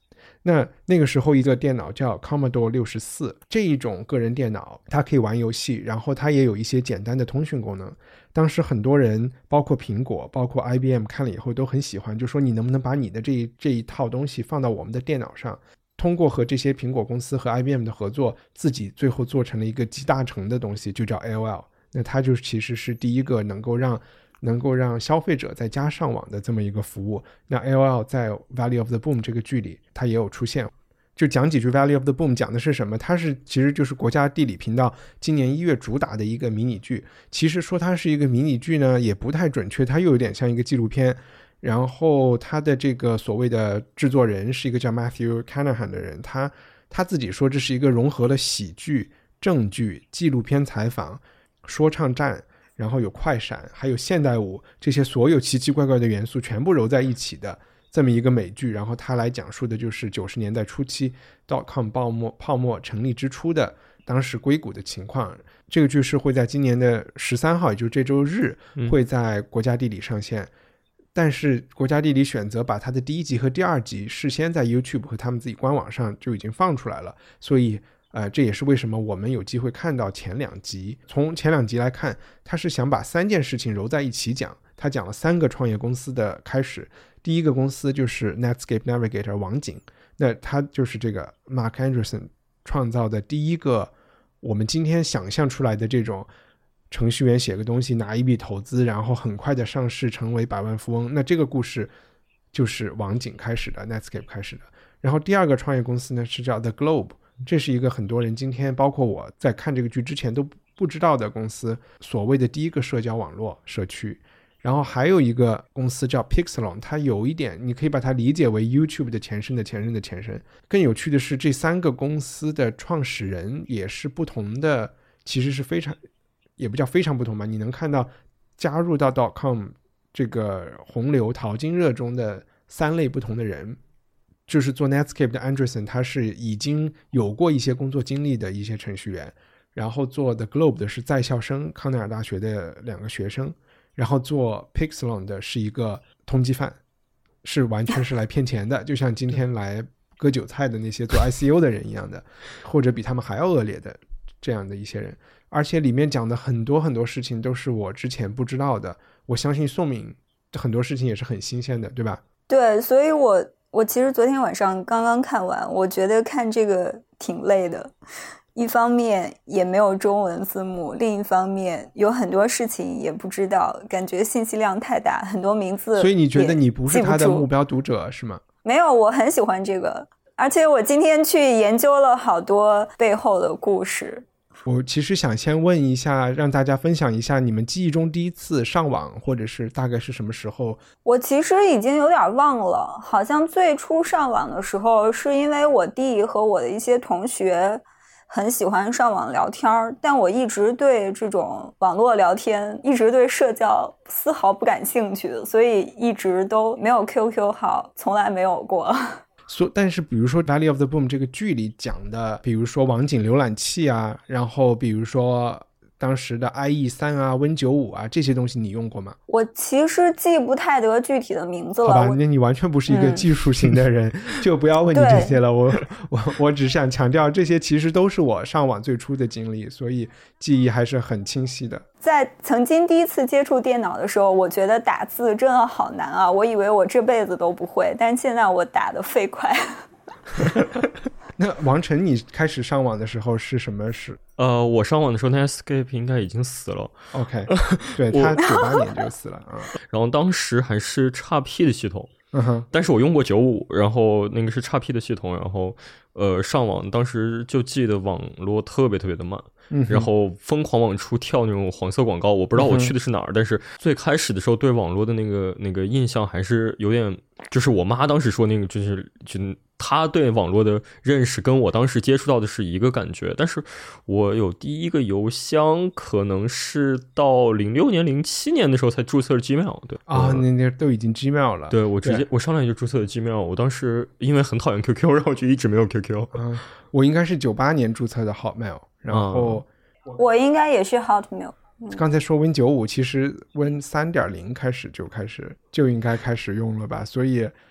那那个时候一个电脑叫 Commodore 六十四，这一种个人电脑它可以玩游戏，然后它也有一些简单的通讯功能。当时很多人包括苹果包括 I B M 看了以后都很喜欢，就说你能不能把你的这一这一套东西放到我们的电脑上，通过和这些苹果公司和 I B M 的合作，自己最后做成了一个集大成的东西，就叫 A O L。 那它就其实是第一个能够让能够让消费者在家上网的这么一个服务。那 A O L 在 Valley of the Boom 这个剧里它也有出现。就讲几句 Valley of the Boom 讲的是什么，它是其实就是国家地理频道今年一月主打的一个迷你剧。其实说它是一个迷你剧呢也不太准确，它又有点像一个纪录片。然后他的这个所谓的制作人是一个叫 Matthew Canahan 的人，他他自己说这是一个融合了喜剧、正剧、纪录片采访、说唱战，然后有快闪还有现代舞，这些所有奇奇怪怪的元素全部揉在一起的这么一个美剧。然后他来讲述的就是九十年代初期 dot-com 泡沫泡沫成立之初的当时硅谷的情况。这个剧是会在今年的十三号，也就是这周日会在国家地理上线。嗯，但是国家地理选择把它的第一集和第二集事先在 YouTube 和他们自己官网上就已经放出来了，所以呃，这也是为什么我们有机会看到前两集。从前两集来看，他是想把三件事情揉在一起讲。他讲了三个创业公司的开始，第一个公司就是 Netscape Navigator 网景，那他就是这个 Mark Andreessen 创造的第一个我们今天想象出来的这种程序员写个东西拿一笔投资然后很快的上市成为百万富翁。那这个故事就是网景开始的， Netscape 开始的。然后第二个创业公司呢是叫 The Globe， 这是一个很多人今天包括我在看这个剧之前都不知道的公司，所谓的第一个社交网络社区。然后还有一个公司叫 Pixelon， 它有一点你可以把它理解为 YouTube 的前身的前身的前身。更有趣的是这三个公司的创始人也是不同的，其实是非常也不叫非常不同吧，你能看到加入到 .com 这个洪流淘金热中的三类不同的人。就是做 Netscape 的 Andreessen， 他是已经有过一些工作经历的一些程序员，然后做 The Globe 的是在校生，康奈尔大学的两个学生，然后做 Pixelon 的是一个通缉犯，是完全是来骗钱的就像今天来割韭菜的那些做 I C O 的人一样的，或者比他们还要恶劣的这样的一些人。而且里面讲的很多很多事情都是我之前不知道的，我相信宋敏很多事情也是很新鲜的，对吧？ 对，所以我我其实昨天晚上刚刚看完，我觉得看这个挺累的，一方面也没有中文字幕，另一方面有很多事情也不知道，感觉信息量太大，很多名字。 所以你觉得你不是他的目标读者是吗？ 没有，我很喜欢这个，而且我今天去研究了好多背后的故事。 我其实想先问一下，让大家分享一下你们记忆中第一次上网，或者是大概是什么时候？ 我其实已经有点忘了，好像最初上网的时候是因为我弟和我的一些同学很喜欢上网聊天，但我一直对这种网络聊天，一直对社交丝毫不感兴趣，所以一直都没有 Q Q 号，从来没有过。 所但是比如说 Valley of the Boom 这个剧里讲的，比如说网景浏览器啊，然后比如说当时的 I E 三 啊 Win 九十五 啊，这些东西你用过吗？ 我其实记不太得具体的名字了。 好吧，那你完全不是一个技术型的人、嗯、就不要问你这些了。我我我只想强调，这些其实都是我上网最初的经历，所以记忆还是很清晰的。 在曾经第一次接触电脑的时候，我觉得打字真的好难啊，我以为我这辈子都不会，但是现在我打得飞快。 那王晨，你开始上网的时候是什么时？ 呃，我上网的时候 Netscape 应该已经死了。 OK， 对，他九八年就死了啊。 然后当时还是 X P 的系统， 嗯哼， 但是我用过九十五，然后那个是 X P 的系统，然后呃上网当时就记得网络特别特别的慢。嗯、然后疯狂往出跳那种黄色广告，我不知道我去的是哪儿、嗯、但是最开始的时候对网络的那个那个印象还是有点，就是我妈当时说那个就是就她对网络的认识跟我当时接触到的是一个感觉，但是我有第一个邮箱可能是到零六年零七年的时候才注册了 Gmail。 对啊、哦，那那都已经 Gmail 了。 对，我直接我上来就注册了 Gmail， 我当时因为很讨厌 Q Q， 然后就一直没有 Q Q。 嗯，我应该是九八年注册的 Hotmail，然后、 嗯、我应该也是 Hotmail、嗯、 刚才说 Win 九十五，其实 Win 三点零 开始就开始就应该开始用了吧，所以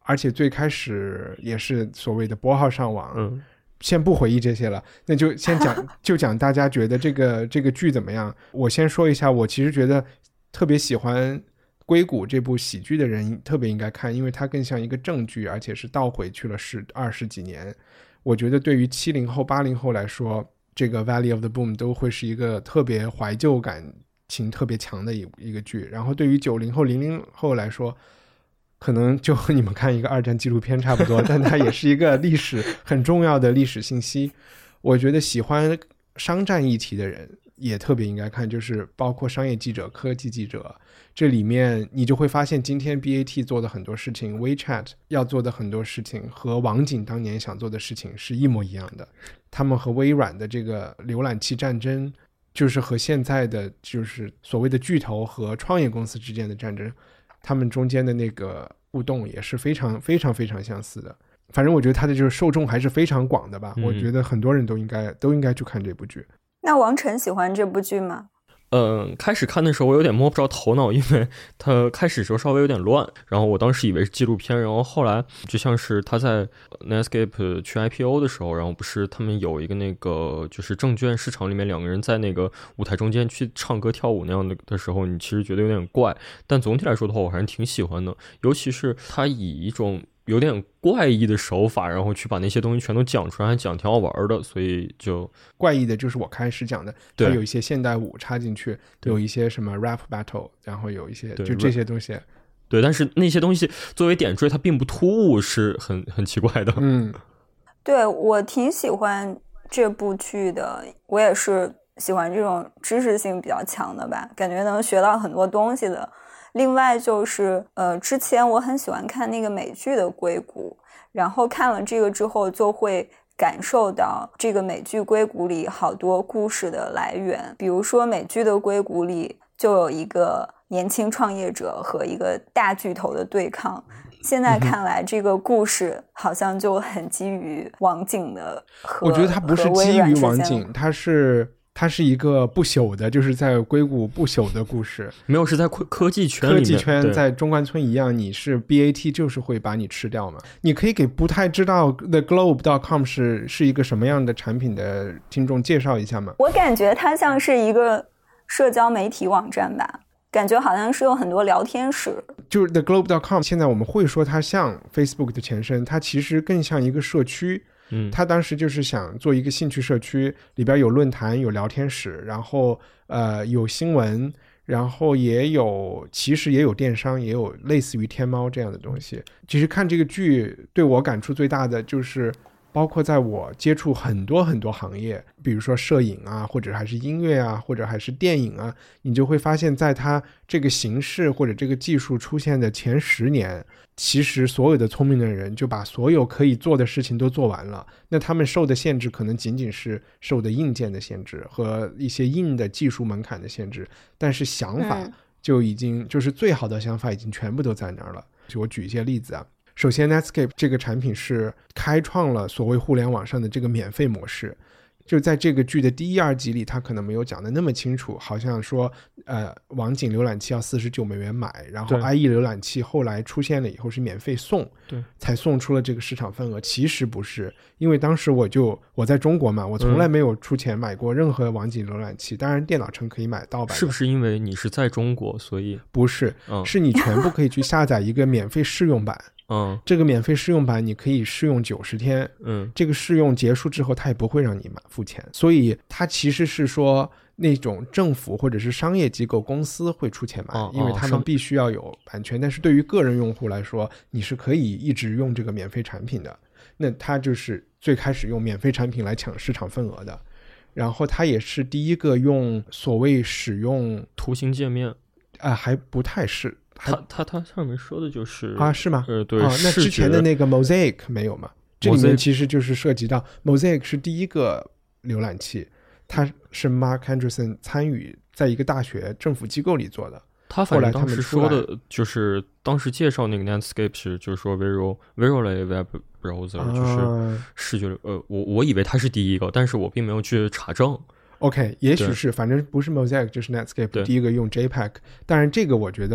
而且最开始也是所谓的拨号上网。 嗯， 先不回忆这些了，那就先讲就讲大家觉得这个这个剧怎么样。我先说一下，我其实觉得特别喜欢硅谷这部喜剧的人特别应该看，因为它更像一个正剧，而且是倒回去了十二十几年。我觉得对于七零后八零后来说，这个 Valley of the Boom 都会是一个特别怀旧感情特别强的一一个剧。然后对于九零后零零后来说，可能就和你们看一个二战纪录片差不多，但它也是一个历史很重要的历史信息。我觉得喜欢商战议题的人也特别应该看，就是包括商业记者、科技记者，这里面你就会发现今天 B A T 做的很多事情， WeChat 要做的很多事情和网景当年想做的事情是一模一样的。他们和微软的这个浏览器战争，就是和现在的就是所谓的巨头和创业公司之间的战争，他们中间的那个互动也是非常非常非常相似的。反正我觉得他的就是受众还是非常广的吧、嗯、我觉得很多人都应该都应该去看这部剧。 那王晨喜欢这部剧吗？ 嗯，开始看的时候我有点摸不着头脑，因为它开始的时候稍微有点乱，然后我当时以为是纪录片，然后后来就像是他在 Netscape 去 I P O 的时候，然后不是他们有一个那个就是证券市场里面两个人在那个舞台中间去唱歌跳舞那样的的时候，你其实觉得有点怪，但总体来说的话我还是挺喜欢的，尤其是他以一种有点怪异的手法，然后去把那些东西全都讲出来，还讲挺好玩的，所以就怪异的就是我开始讲的，它有一些现代舞插进去，有一些什么 rap battle， 然后有一些就这些东西。 对，但是那些东西作为点缀，它并不突兀，是很很奇怪的。 嗯， 对，我挺喜欢这部剧的，我也是喜欢这种知识性比较强的吧，感觉能学到很多东西的。另外就是呃，之前我很喜欢看那个美剧的硅谷，然后看了这个之后就会感受到这个美剧硅谷里好多故事的来源。比如说美剧的硅谷里就有一个年轻创业者和一个大巨头的对抗，现在看来这个故事好像就很基于网景的和， 我觉得它不是基于网景，它是它是一个不朽的，就是在硅谷不朽的故事。 没有，是在科技圈里面， 科技圈在中关村一样，你是 B A T 就是会把你吃掉嘛。你可以给不太知道 The Globe dot com 是是一个什么样的产品的听众介绍一下吗？ 我感觉它像是一个社交媒体网站吧，感觉好像是有很多聊天室。 就是 The Globe dot com 现在我们会说它像 Facebook 的前身，它其实更像一个社区。 嗯， 他当时就是想做一个兴趣社区，里边有论坛，有聊天室，然后呃有新闻，然后也有其实也有电商，也有类似于天猫这样的东西。其实看这个剧对我感触最大的就是包括在我接触很多很多行业，比如说摄影啊，或者还是音乐啊，或者还是电影啊，你就会发现在它这个形式或者这个技术出现的前十年，其实所有的聪明的人就把所有可以做的事情都做完了，那他们受的限制可能仅仅是受的硬件的限制和一些硬的技术门槛的限制，但是想法就已经就是最好的想法已经全部都在那儿了。就我举一些例子啊，首先 Netscape 这个产品是开创了所谓互联网上的这个免费模式，就在这个剧的第一二集里他可能没有讲的那么清楚，好像说呃，网景浏览器要四十九美元买，然后 I E 浏览器后来出现了以后是免费送， 对， 才送出了这个市场份额。其实不是，因为当时我就我在中国嘛，我从来没有出钱买过任何网景浏览器、嗯、当然电脑城可以买盗版的。 是不是因为你是在中国所以不是、嗯、是你全部可以去下载一个免费试用版嗯， 这个免费试用版你可以试用九十天， 嗯， 这个试用结束之后它也不会让你买付钱，所以它其实是说那种政府或者是商业机构公司会出钱买、哦、因为他们必须要有版权、哦、但是对于个人用户来说你是可以一直用这个免费产品的，那它就是最开始用免费产品来抢市场份额的，然后它也是第一个用所谓使用图形界面啊、呃，还不太是他他他上面说的就是啊，是吗？ 呃，对、 哦，那之前的那个 Mosaic 没有吗？这里面其实就是涉及到 Mosaic 是第一个浏览器，它是 Mark Andreessen 参与在一个大学政府机构里做的。 他反正当时说的就是当时介绍那个 Netscape 是就是说 Visual Visual Web Browser、啊、就是视觉呃，我我以为他是第一个，但是我并没有去查证。OK， 也许是，反正不是 Mosaic 就是 Netscape 第一个用 JPEG。当然这个我觉得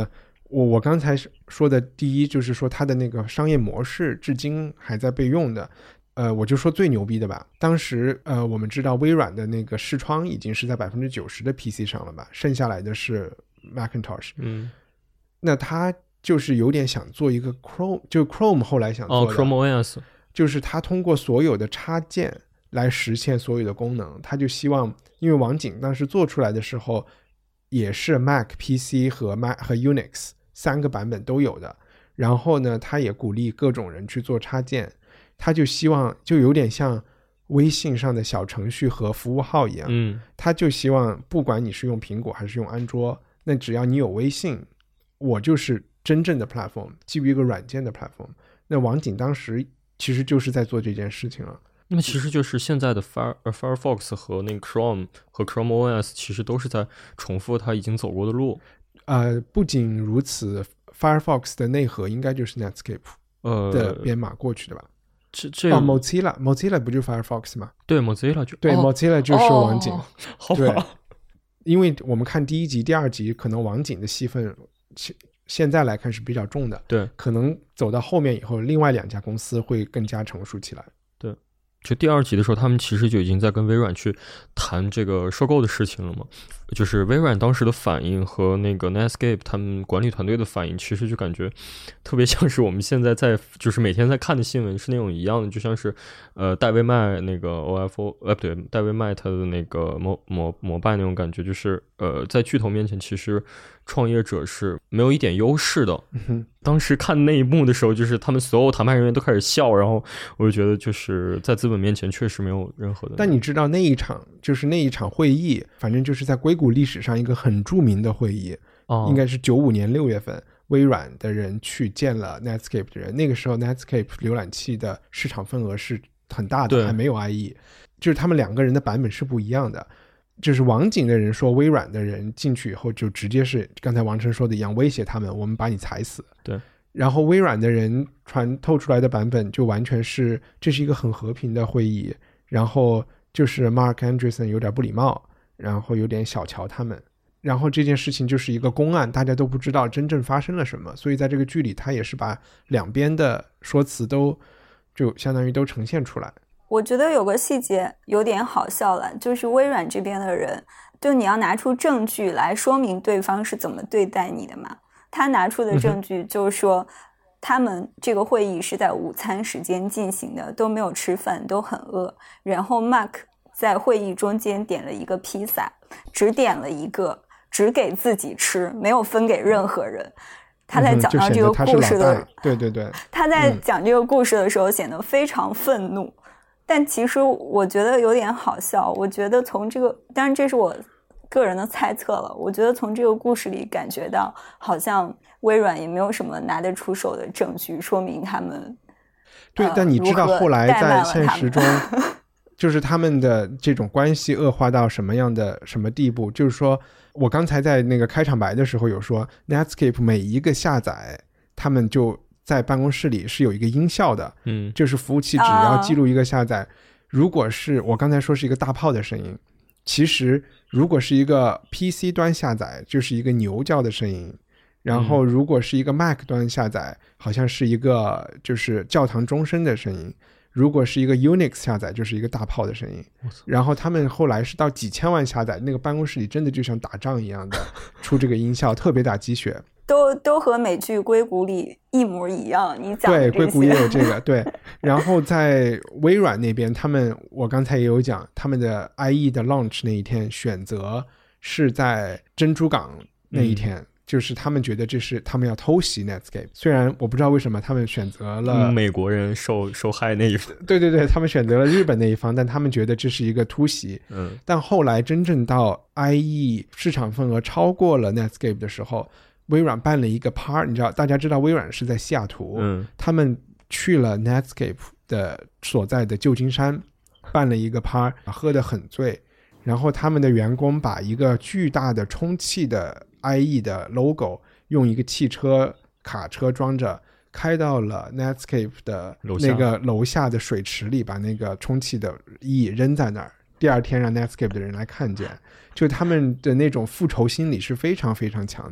我我刚才说的第一就是说它的那个商业模式至今还在被用的，呃，我就说最牛逼的吧。当时呃，我们知道微软的那个视窗已经是在百分之九十的 P C 上了吧，剩下来的是 Macintosh。 嗯， 那他就是有点想做一个 Chrome， 就 Chrome 后来想做的， 哦 Chrome O S， 就是他通过所有的插件来实现所有的功能。他就希望，因为网景当时做出来的时候也是 Mac、P C 和 Mac 和 Unix 三个版本都有的，然后呢他也鼓励各种人去做插件，他就希望就有点像微信上的小程序和服务号一样， 嗯， 他就希望不管你是用苹果还是用安卓，那只要你有微信，我就是真正的 platform， 基于一个软件的 platform。 那网景当时其实就是在做这件事情了。 那其实就是现在的 Fire Firefox 和那个 Chrome 和 Chrome O S 其实都是在重复它已经走过的路。 呃，不仅如此 Firefox 的内核应该就是 Netscape 的编码过去的吧。 这这哦 Mozilla Mozilla 不就 Firefox 吗？ 对 Mozilla 就对、 哦、 Mozilla 就是网景、 哦、好对， 吧。 因为我们看第一集第二集可能网景的戏份现在来看是比较重的， 对， 可能走到后面以后另外两家公司会更加成熟起来。 对，就第二集的时候他们其实就已经在跟微软去谈这个收购的事情了嘛，就是微软当时的反应和那个 Netscape 他们管理团队的反应其实就感觉特别像是我们现在在就是每天在看的新闻是那种一样的，就像是呃戴维麦那个 O F O 呃不对戴维麦他的那个膜膜膜拜那种感觉，就是呃在巨头面前其实创业者是没有一点优势的、 嗯、 当时看那一幕的时候就是他们所有谈判人员都开始笑，然后我就觉得就是在资本面前确实没有任何的。 但你知道那一场就是那一场会议反正就是在硅谷历史上一个很著名的会议、哦、应该是九五年六月份微软的人去见了 Netscape 的人，那个时候 Netscape 浏览器的市场份额是很大的，还没有 I E， 就是他们两个人的版本是不一样的。就是网景的人说微软的人进去以后就直接是刚才王晨说的一样威胁他们，我们把你踩死。 对， 然后微软的人传透出来的版本就完全是这是一个很和平的会议，然后就是 Mark Andreessen 有点不礼貌，然后有点小瞧他们，然后这件事情就是一个公案，大家都不知道真正发生了什么，所以在这个剧里他也是把两边的说辞都就相当于都呈现出来。 我觉得有个细节有点好笑了，就是微软这边的人就你要拿出证据来说明对方是怎么对待你的嘛，他拿出的证据就是说他们这个会议是在午餐时间进行的，都没有吃饭，都很饿，然后 Mark 在会议中间点了一个披萨，只点了一个，只给自己吃，没有分给任何人。他在讲到这个故事的、 嗯、对对对， 他在讲这个故事的时候显得非常愤怒、嗯、但其实我觉得有点好笑。我觉得从这个，当然这是我个人的猜测了，我觉得从这个故事里感觉到好像微软也没有什么拿得出手的证据说明他们对、呃、但你知道后来在现实中就是他们的这种关系恶化到什么样的什么地步，就是说我刚才在那个开场白的时候有说 Netscape 每一个下载他们就在办公室里是有一个音效的， 嗯， 就是服务器只要记录一个下载、uh... 如果是我刚才说是一个大炮的声音，其实如果是一个 P C 端下载就是一个牛叫的声音，然后如果是一个 Mac 端下载好像是一个就是教堂钟声的声音，如果是一个 Unix 下载就是一个大炮的声音。然后他们后来是到几千万下载，那个办公室里真的就像打仗一样的出这个音效，特别打鸡血， 都都和美剧硅谷里一模一样。你讲的这些， 对，硅谷也有这个对。然后在微软那边他们我刚才也有讲他们的 I E 的 launch 那一天选择是在珍珠港那一天、嗯，就是他们觉得这是他们要偷袭 Netscape， 虽然我不知道为什么他们选择了美国人受受害那一方， 对对对，他们选择了日本那一方，但他们觉得这是一个突袭。 嗯， 但后来真正到 I E 市场份额超过了 Netscape 的时候，微软办了一个 part， 你知道大家知道微软是在西雅图， 嗯， 他们去了 Netscape 的所在的旧金山办了一个 part， 喝得很醉，然后他们的员工把一个巨大的充气的I E 的 logo 用一个汽车卡车装着开到了 Netscape 的那个楼下的水池里，把那个充气的 E 扔在那儿，第二天让 Netscape 的人来看见，就他们的那种复仇心理是非常非常强的。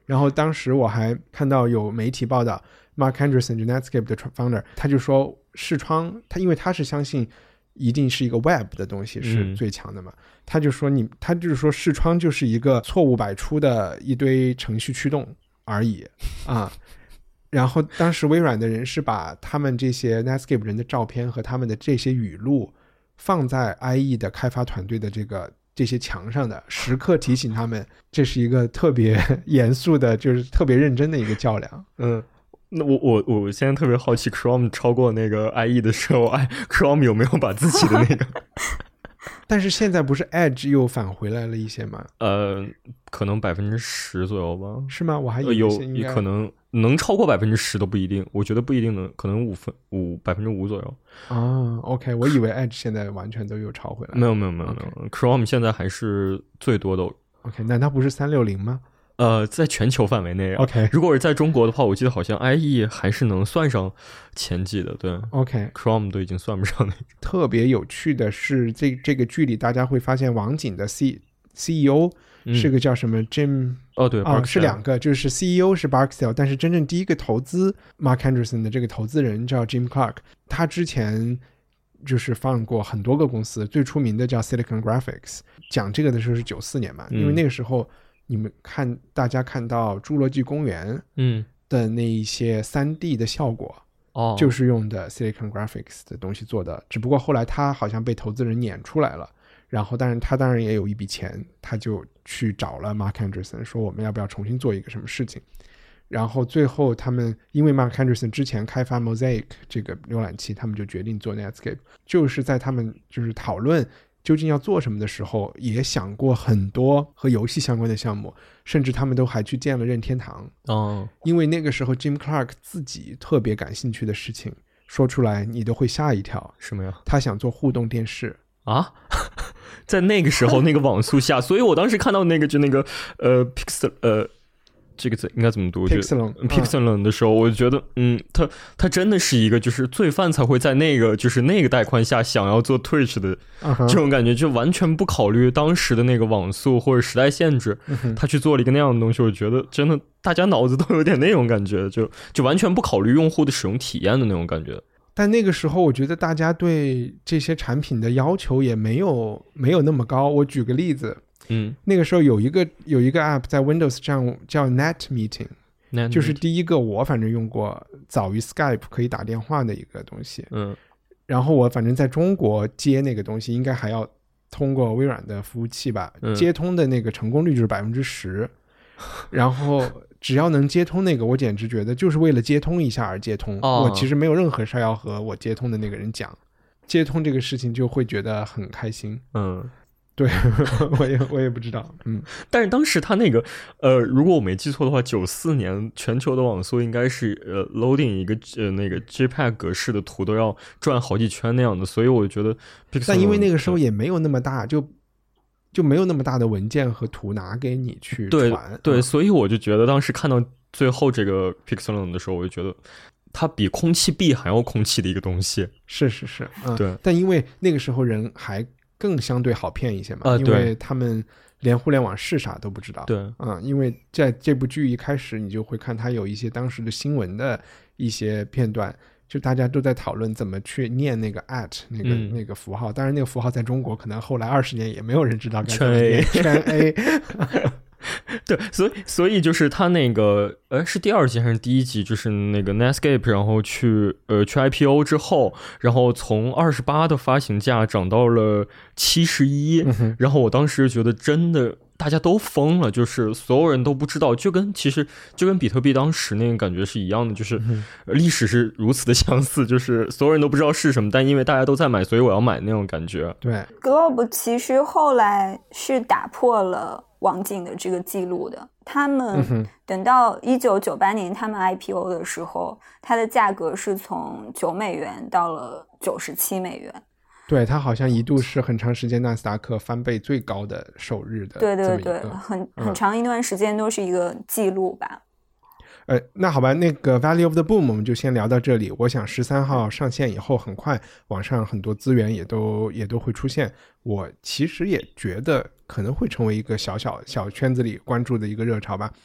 然后当时我还看到有媒体报道 Mark Andreessen 就 Netscape 的 founder 他就说视窗他因为他是相信一定是一个 web 的东西是最强的嘛、嗯、他就说你他就是说视窗就是一个错误百出的一堆程序驱动而已啊。然后当时微软的人是把他们这些 Netscape 人的照片和他们的这些语录放在 I E 的开发团队的这个这些墙上的，时刻提醒他们这是一个特别严肃的就是特别认真的一个较量。 嗯，那我我我现在特别好奇 Chrome 超过那个 I E 的时候，哎 Chrome 有没有把自己的那个但是现在不是 Edge 又返回来了一些吗？ 呃，可能百分之十左右吧。 是吗？我还以为有应该可能能超过百分之十都不一定，我觉得不一定能，可能五分五百分之五左右。 啊 ，OK， 我以为 Edge 现在完全都又超回来了。 没有没有没有没有 ，Chrome 现在还是最多的。 OK， 难道不是三六零吗？ 呃，在全球范围内 ，OK， 如果是在中国的话，我记得好像 I E 还是能算上前几的，对 ，OK，Chrome 都已经算不上那个。 特别有趣的是，这这个剧里大家会发现网景的 C C E O 是个叫什么 Jim、嗯、 哦对哦是两个，就是 C E O 是 Barksdale， 但是真正第一个投资 Mark Andreessen 的这个投资人叫 Jim Clark， 他之前就是放过很多个公司，最出名的叫 Silicon Graphics。讲这个的时候是九四年嘛、嗯，因为那个时候。你们看大家看到侏罗纪公园的那一些 三 D 的效果、嗯、就是用的 Silicon Graphics 的东西做的、哦、只不过后来他好像被投资人撵出来了，然后当然他当然也有一笔钱，他就去找了 Mark Andreessen 说我们要不要重新做一个什么事情，然后最后他们因为 Mark Andreessen 之前开发 Mosaic 这个浏览器，他们就决定做 Netscape， 就是在他们就是讨论究竟要做什么的时候，也想过很多和游戏相关的项目，甚至他们都还去建了任天堂。 哦， 因为那个时候 Jim Clark 自己特别感兴趣的事情，说出来你都会吓一跳。 什么呀？ 他想做互动电视啊！在那个时候，那个网速下，所以我当时看到那个就那个呃 Pixel 呃。这个字应该怎么读 Pixelon Pixelon 的时候、嗯、我就觉得嗯他他真的是一个就是罪犯才会在那个就是那个带宽下想要做 Twitch 的这种感觉，就完全不考虑当时的那个网速或者时代限制、嗯、他去做了一个那样的东西，我觉得真的大家脑子都有点那种感觉，就就完全不考虑用户的使用体验的那种感觉。 但那个时候我觉得大家对这些产品的要求也没有没有那么高。我举个例子， 嗯， 那个时候有一个有一个 app 在 Windows 上叫 Net Meeting， Net 就是第一个我反正用过早于 Skype 可以打电话的一个东西。 嗯， 然后我反正在中国接那个东西应该还要通过微软的服务器吧、嗯、接通的那个成功率就是百分之十，然后只要能接通那个，我简直觉得就是为了接通一下而接通、哦、我其实没有任何事要和我接通的那个人讲，接通这个事情就会觉得很开心。 嗯， 对，我也我也不知道，嗯， 但是当时他那个，呃，如果我没记错的话，九四年全球的网速应该是呃 loading 一个呃那个 JPEG 格式的图都要转好几圈那样的，所以我觉得 Pixel， 但因为那个时候也没有那么大，就就没有那么大的文件和图拿给你去传， 对对、嗯，所以我就觉得当时看到最后这个 Pixel 的时候，我就觉得它比空气币还要空气的一个东西， 是是是，嗯， 对， 但因为那个时候人还更相对好骗一些嘛、 呃、 因为他们连互联网是啥都不知道。 对， 嗯，因为在这部剧一开始你就会看它有一些当时的新闻的一些片段，就大家都在讨论怎么去念那个 at 那个、嗯、那个符号，当然那个符号在中国可能后来二十年也没有人知道该怎么念圈 A 对，所以所以就是他那个呃是第二集还是第一集，就是那个 Netscape 然后去呃去 I P O 之后，然后从二十八的发行价涨到了七十一，然后我当时觉得真的大家都疯了，就是所有人都不知道，就跟其实就跟比特币当时那个感觉是一样的，就是历史是如此的相似，就是所有人都不知道是什么，但因为大家都在买，所以我要买那种感觉。 对 Globe 其实后来是打破了网景的这个记录的，他们等到一九九八年他们 I P O 的时候，它的价格是从九美元到了九十七美元。 对，它好像一度是很长时间纳斯达克翻倍最高的首日的， 对对对，很很长一段时间都是一个记录吧。 呃，那好吧，那个 Valley of the Boom 我们就先聊到这里。我想十三号上线以后，很快网上很多资源也都也都会出现。我其实也觉得可能会成为一个小小小圈子里关注的一个热潮吧。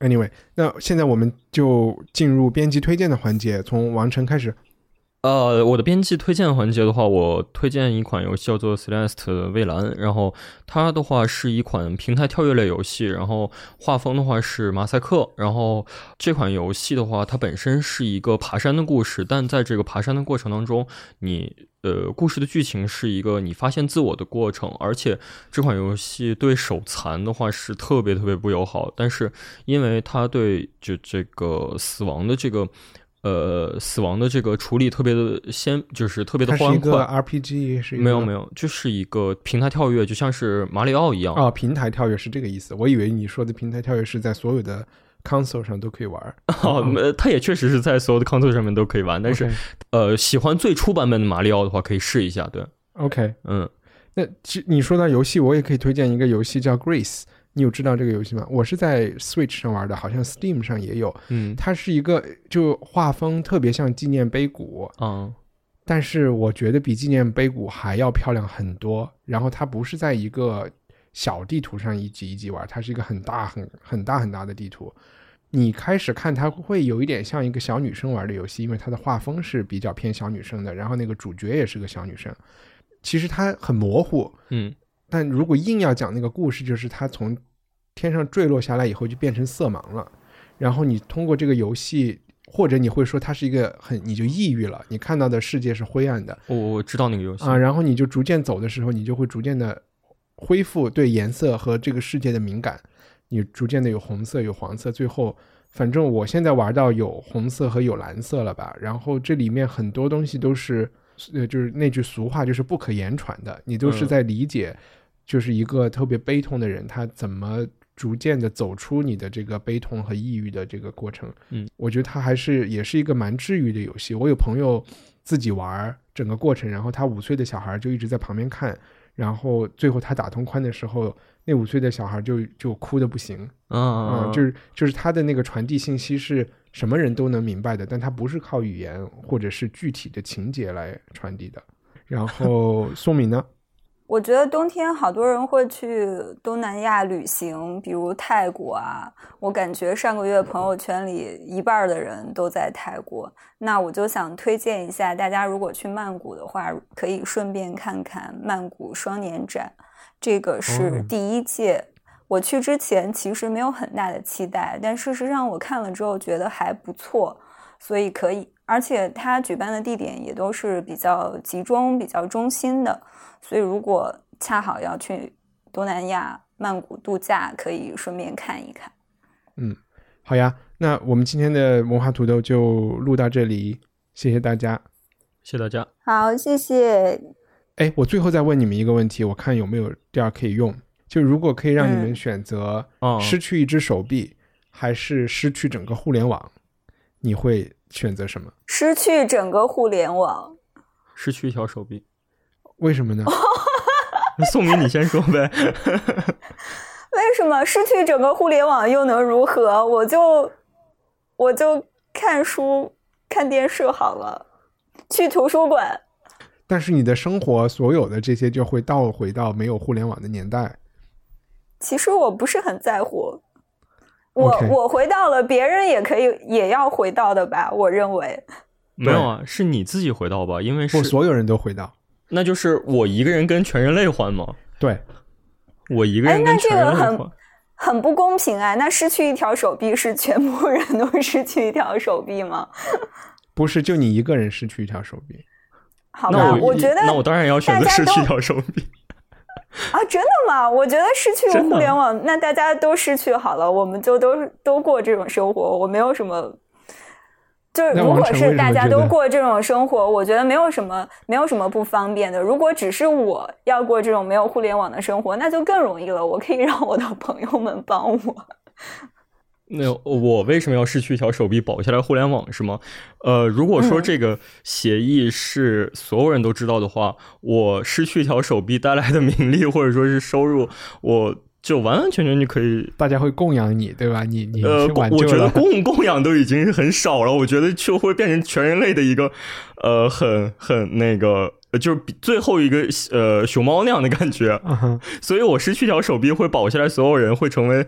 Anyway， 那现在我们就进入编辑推荐的环节，从王晨开始。 呃，我的编辑推荐环节的话，我推荐一款游戏叫做 Celeste 蔚蓝，然后它的话是一款平台跳跃类游戏，然后画风的话是马赛克，然后这款游戏的话它本身是一个爬山的故事，但在这个爬山的过程当中，你呃故事的剧情是一个你发现自我的过程，而且这款游戏对手残的话是特别特别不友好，但是因为它对就这个死亡的这个呃，死亡的这个处理特别的先，就是特别的欢快。它是一个 R P G， 是一个没有没有，就是一个平台跳跃，就像是马里奥一样。 哦，平台跳跃是这个意思，我以为你说的平台跳跃是在所有的 console 上都可以玩。 哦，嗯、它也确实是在所有的 console 上面都可以玩，但是、okay. 呃，喜欢最初版本的马里奥的话，可以试一下。对 ，OK， 嗯， 那你说到游戏，我也可以推荐一个游戏叫 Grace。你有知道这个游戏吗？我是在 Switch 上玩的，好像 Steam 上也有。 嗯， 它是一个就画风特别像纪念碑谷， 嗯， 但是我觉得比纪念碑谷还要漂亮很多。然后它不是在一个小地图上一级一级玩，它是一个很大很很大很大的地图。你开始看它会有一点像一个小女生玩的游戏，因为它的画风是比较偏小女生的，然后那个主角也是个小女生。其实它很模糊， 嗯。 但如果硬要讲那个故事，就是他从天上坠落下来以后就变成色盲了，然后你通过这个游戏，或者你会说它是一个很，你就抑郁了，你看到的世界是灰暗的。 我我知道那个游戏啊，然后你就逐渐走的时候，你就会逐渐的恢复对颜色和这个世界的敏感，你逐渐的有红色有黄色，最后反正我现在玩到有红色和有蓝色了吧，然后这里面很多东西都是呃，就是那句俗话就是不可言传的，你都是在理解、嗯就是一个特别悲痛的人，他怎么逐渐的走出你的这个悲痛和抑郁的这个过程。 嗯， 我觉得他还是也是一个蛮治愈的游戏。我有朋友自己玩整个过程，然后他五岁的小孩就一直在旁边看，然后最后他打通关的时候，那五岁的小孩就就哭得不行。 啊、 嗯，就是就是他的那个传递信息是什么人都能明白的，但他不是靠语言或者是具体的情节来传递的。然后宋敏呢？ 我觉得冬天好多人会去东南亚旅行，比如泰国啊，我感觉上个月朋友圈里一半的人都在泰国。那我就想推荐一下，大家如果去曼谷的话，可以顺便看看曼谷双年展，这个是第一届、哦、我去之前其实没有很大的期待，但事实上我看了之后觉得还不错，所以可以，而且它举办的地点也都是比较集中比较中心的，所以如果恰好要去东南亚曼谷度假，可以顺便看一看。 嗯，好呀，那我们今天的文化土豆就录到这里，谢谢大家。 谢谢大家。 好，谢谢。 哎，我最后再问你们一个问题，我看有没有第二可以用，就如果可以让你们选择失去一只手臂、嗯、还是失去整个互联网，你会选择什么？ 失去整个互联网。 失去一条手臂。 为什么呢？ 宋敏你先说呗。 为什么失去整个互联网又能如何？我就我就看书看电视好了，去图书馆。 但是你的生活所有的这些就会倒回到没有互联网的年代。 其实我不是很在乎，我、 okay. 我回到了，别人也可以也要回到的吧，我认为。 没有啊，是你自己回到吧，因为是所有人都回到。 那就是我一个人跟全人类换吗？ 对， 我一个人跟全人类换。 哎，那这个很很不公平啊！那失去一条手臂是全部人都失去一条手臂吗？ 不是，就你一个人失去一条手臂。 好吧，我, 我觉得那我当然要选择失去一条手臂。 啊，真的吗？我觉得失去互联网，那大家都失去好了，我们就都都过这种生活，我没有什么。就是如果是大家都过这种生活，我觉得没有什么没有什么不方便的。如果只是我要过这种没有互联网的生活，那就更容易了，我可以让我的朋友们帮我。 那我为什么要失去一条手臂保下来互联网是吗？呃，如果说这个协议是所有人都知道的话、嗯、我失去一条手臂带来的名利或者说是收入，我就完完全全就可以， 大家会供养你，对吧？你你呃，我觉得供供养都已经是很少了，我觉得就会变成全人类的一个呃，很很那个，就是最后一个呃熊猫那样的感觉。 Uh-huh. 所以我失去一条手臂会保下来，所有人会成为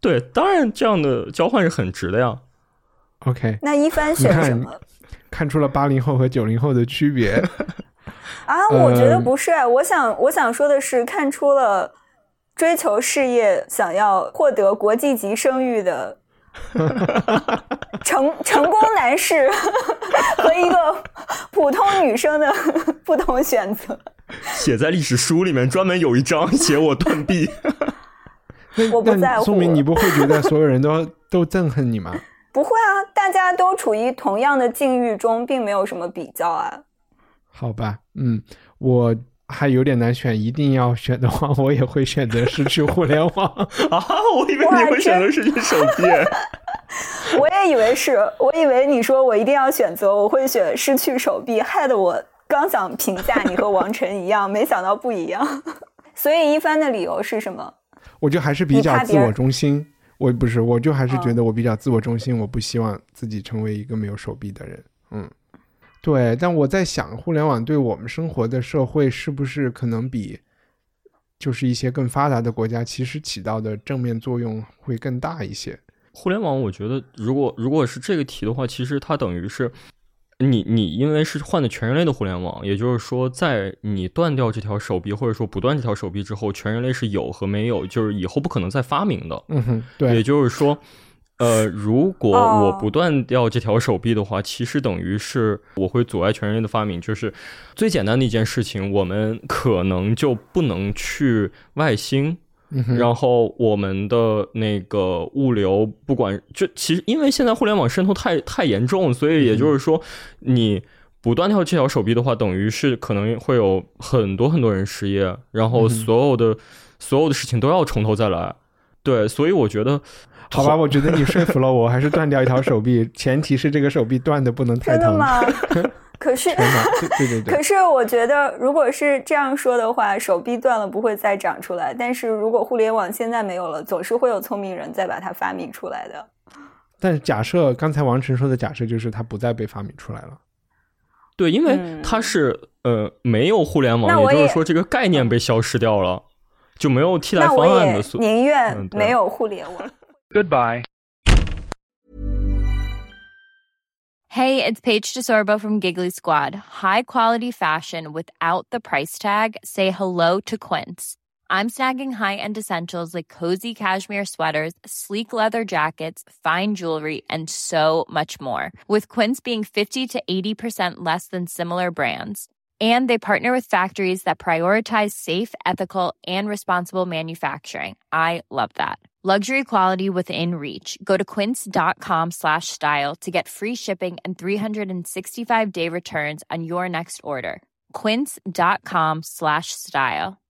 对，当然这样的交换是很值的呀。 OK， 那一帆选什么？ 看出了八零后和九零后的区别啊？我觉得不是、呃、我想我想说的是，看出了追求事业、想要获得国际级声誉的成成功男士和一个普通女生的不同选择。 写在历史书里面，专门有一章写我断臂。 我不在乎。 说明你不会觉得所有人都都憎恨你吗？ 不会啊，大家都处于同样的境遇中，并没有什么比较啊。 好吧，嗯，我还有点难选，一定要选的话，我也会选择失去互联网啊！我以为你会选择失去手臂。 我也以为是，我以为你说我一定要选择，我会选失去手臂，害得我刚想评价你和王晨一样，没想到不一样。所以一帆的理由是什么？ 我就还是比较自我中心。我不是，我就还是觉得我比较自我中心、嗯、我不希望自己成为一个没有手臂的人。嗯，对。但我在想，互联网对我们生活的社会是不是可能比就是一些更发达的国家其实起到的正面作用会更大一些？ 互联网我觉得如果如果是这个题的话，其实它等于是你你因为是换的全人类的互联网，也就是说在你断掉这条手臂或者说不断这条手臂之后，全人类是有和没有，就是以后不可能再发明的。 嗯哼，对。 也就是说呃，如果我不断掉这条手臂的话、oh. 其实等于是我会阻碍全人类的发明。就是最简单的一件事情，我们可能就不能去外星，然后我们的那个物流不管就其实因为现在互联网渗透太太严重，所以也就是说你不断掉这条手臂的话，等于是可能会有很多很多人失业，然后所有的、嗯、所有的事情都要从头再来。对，所以我觉得好吧，我觉得你说服了我，还是断掉一条手臂，前提是这个手臂断的不能太疼。 真的吗？可是对对对对， 可是我觉得如果是这样说的话，手臂断了不会再长出来，但是如果互联网现在没有了，总是会有聪明人再把它发明出来的。 但是假设刚才王晨说的假设就是它不再被发明出来了。 对，因为它是、嗯、呃没有互联网，也就是说这个概念被消失掉了，就没有替代方案的。 那我也宁愿没有互联网。 Goodbye. Hey, it's Paige DeSorbo from Giggly Squad. High quality fashion without the price tag. Say hello to Quince. I'm snagging high-end essentials like cozy cashmere sweaters, sleek leather jackets, fine jewelry, and so much more. With Quince being fifty to eighty percent less than similar brands. And they partner with factories that prioritize safe, ethical, and responsible manufacturing. I love that. Luxury quality within reach. Go to quince.com slash style to get free shipping and three sixty-five day returns on your next order. Quince.com slash style.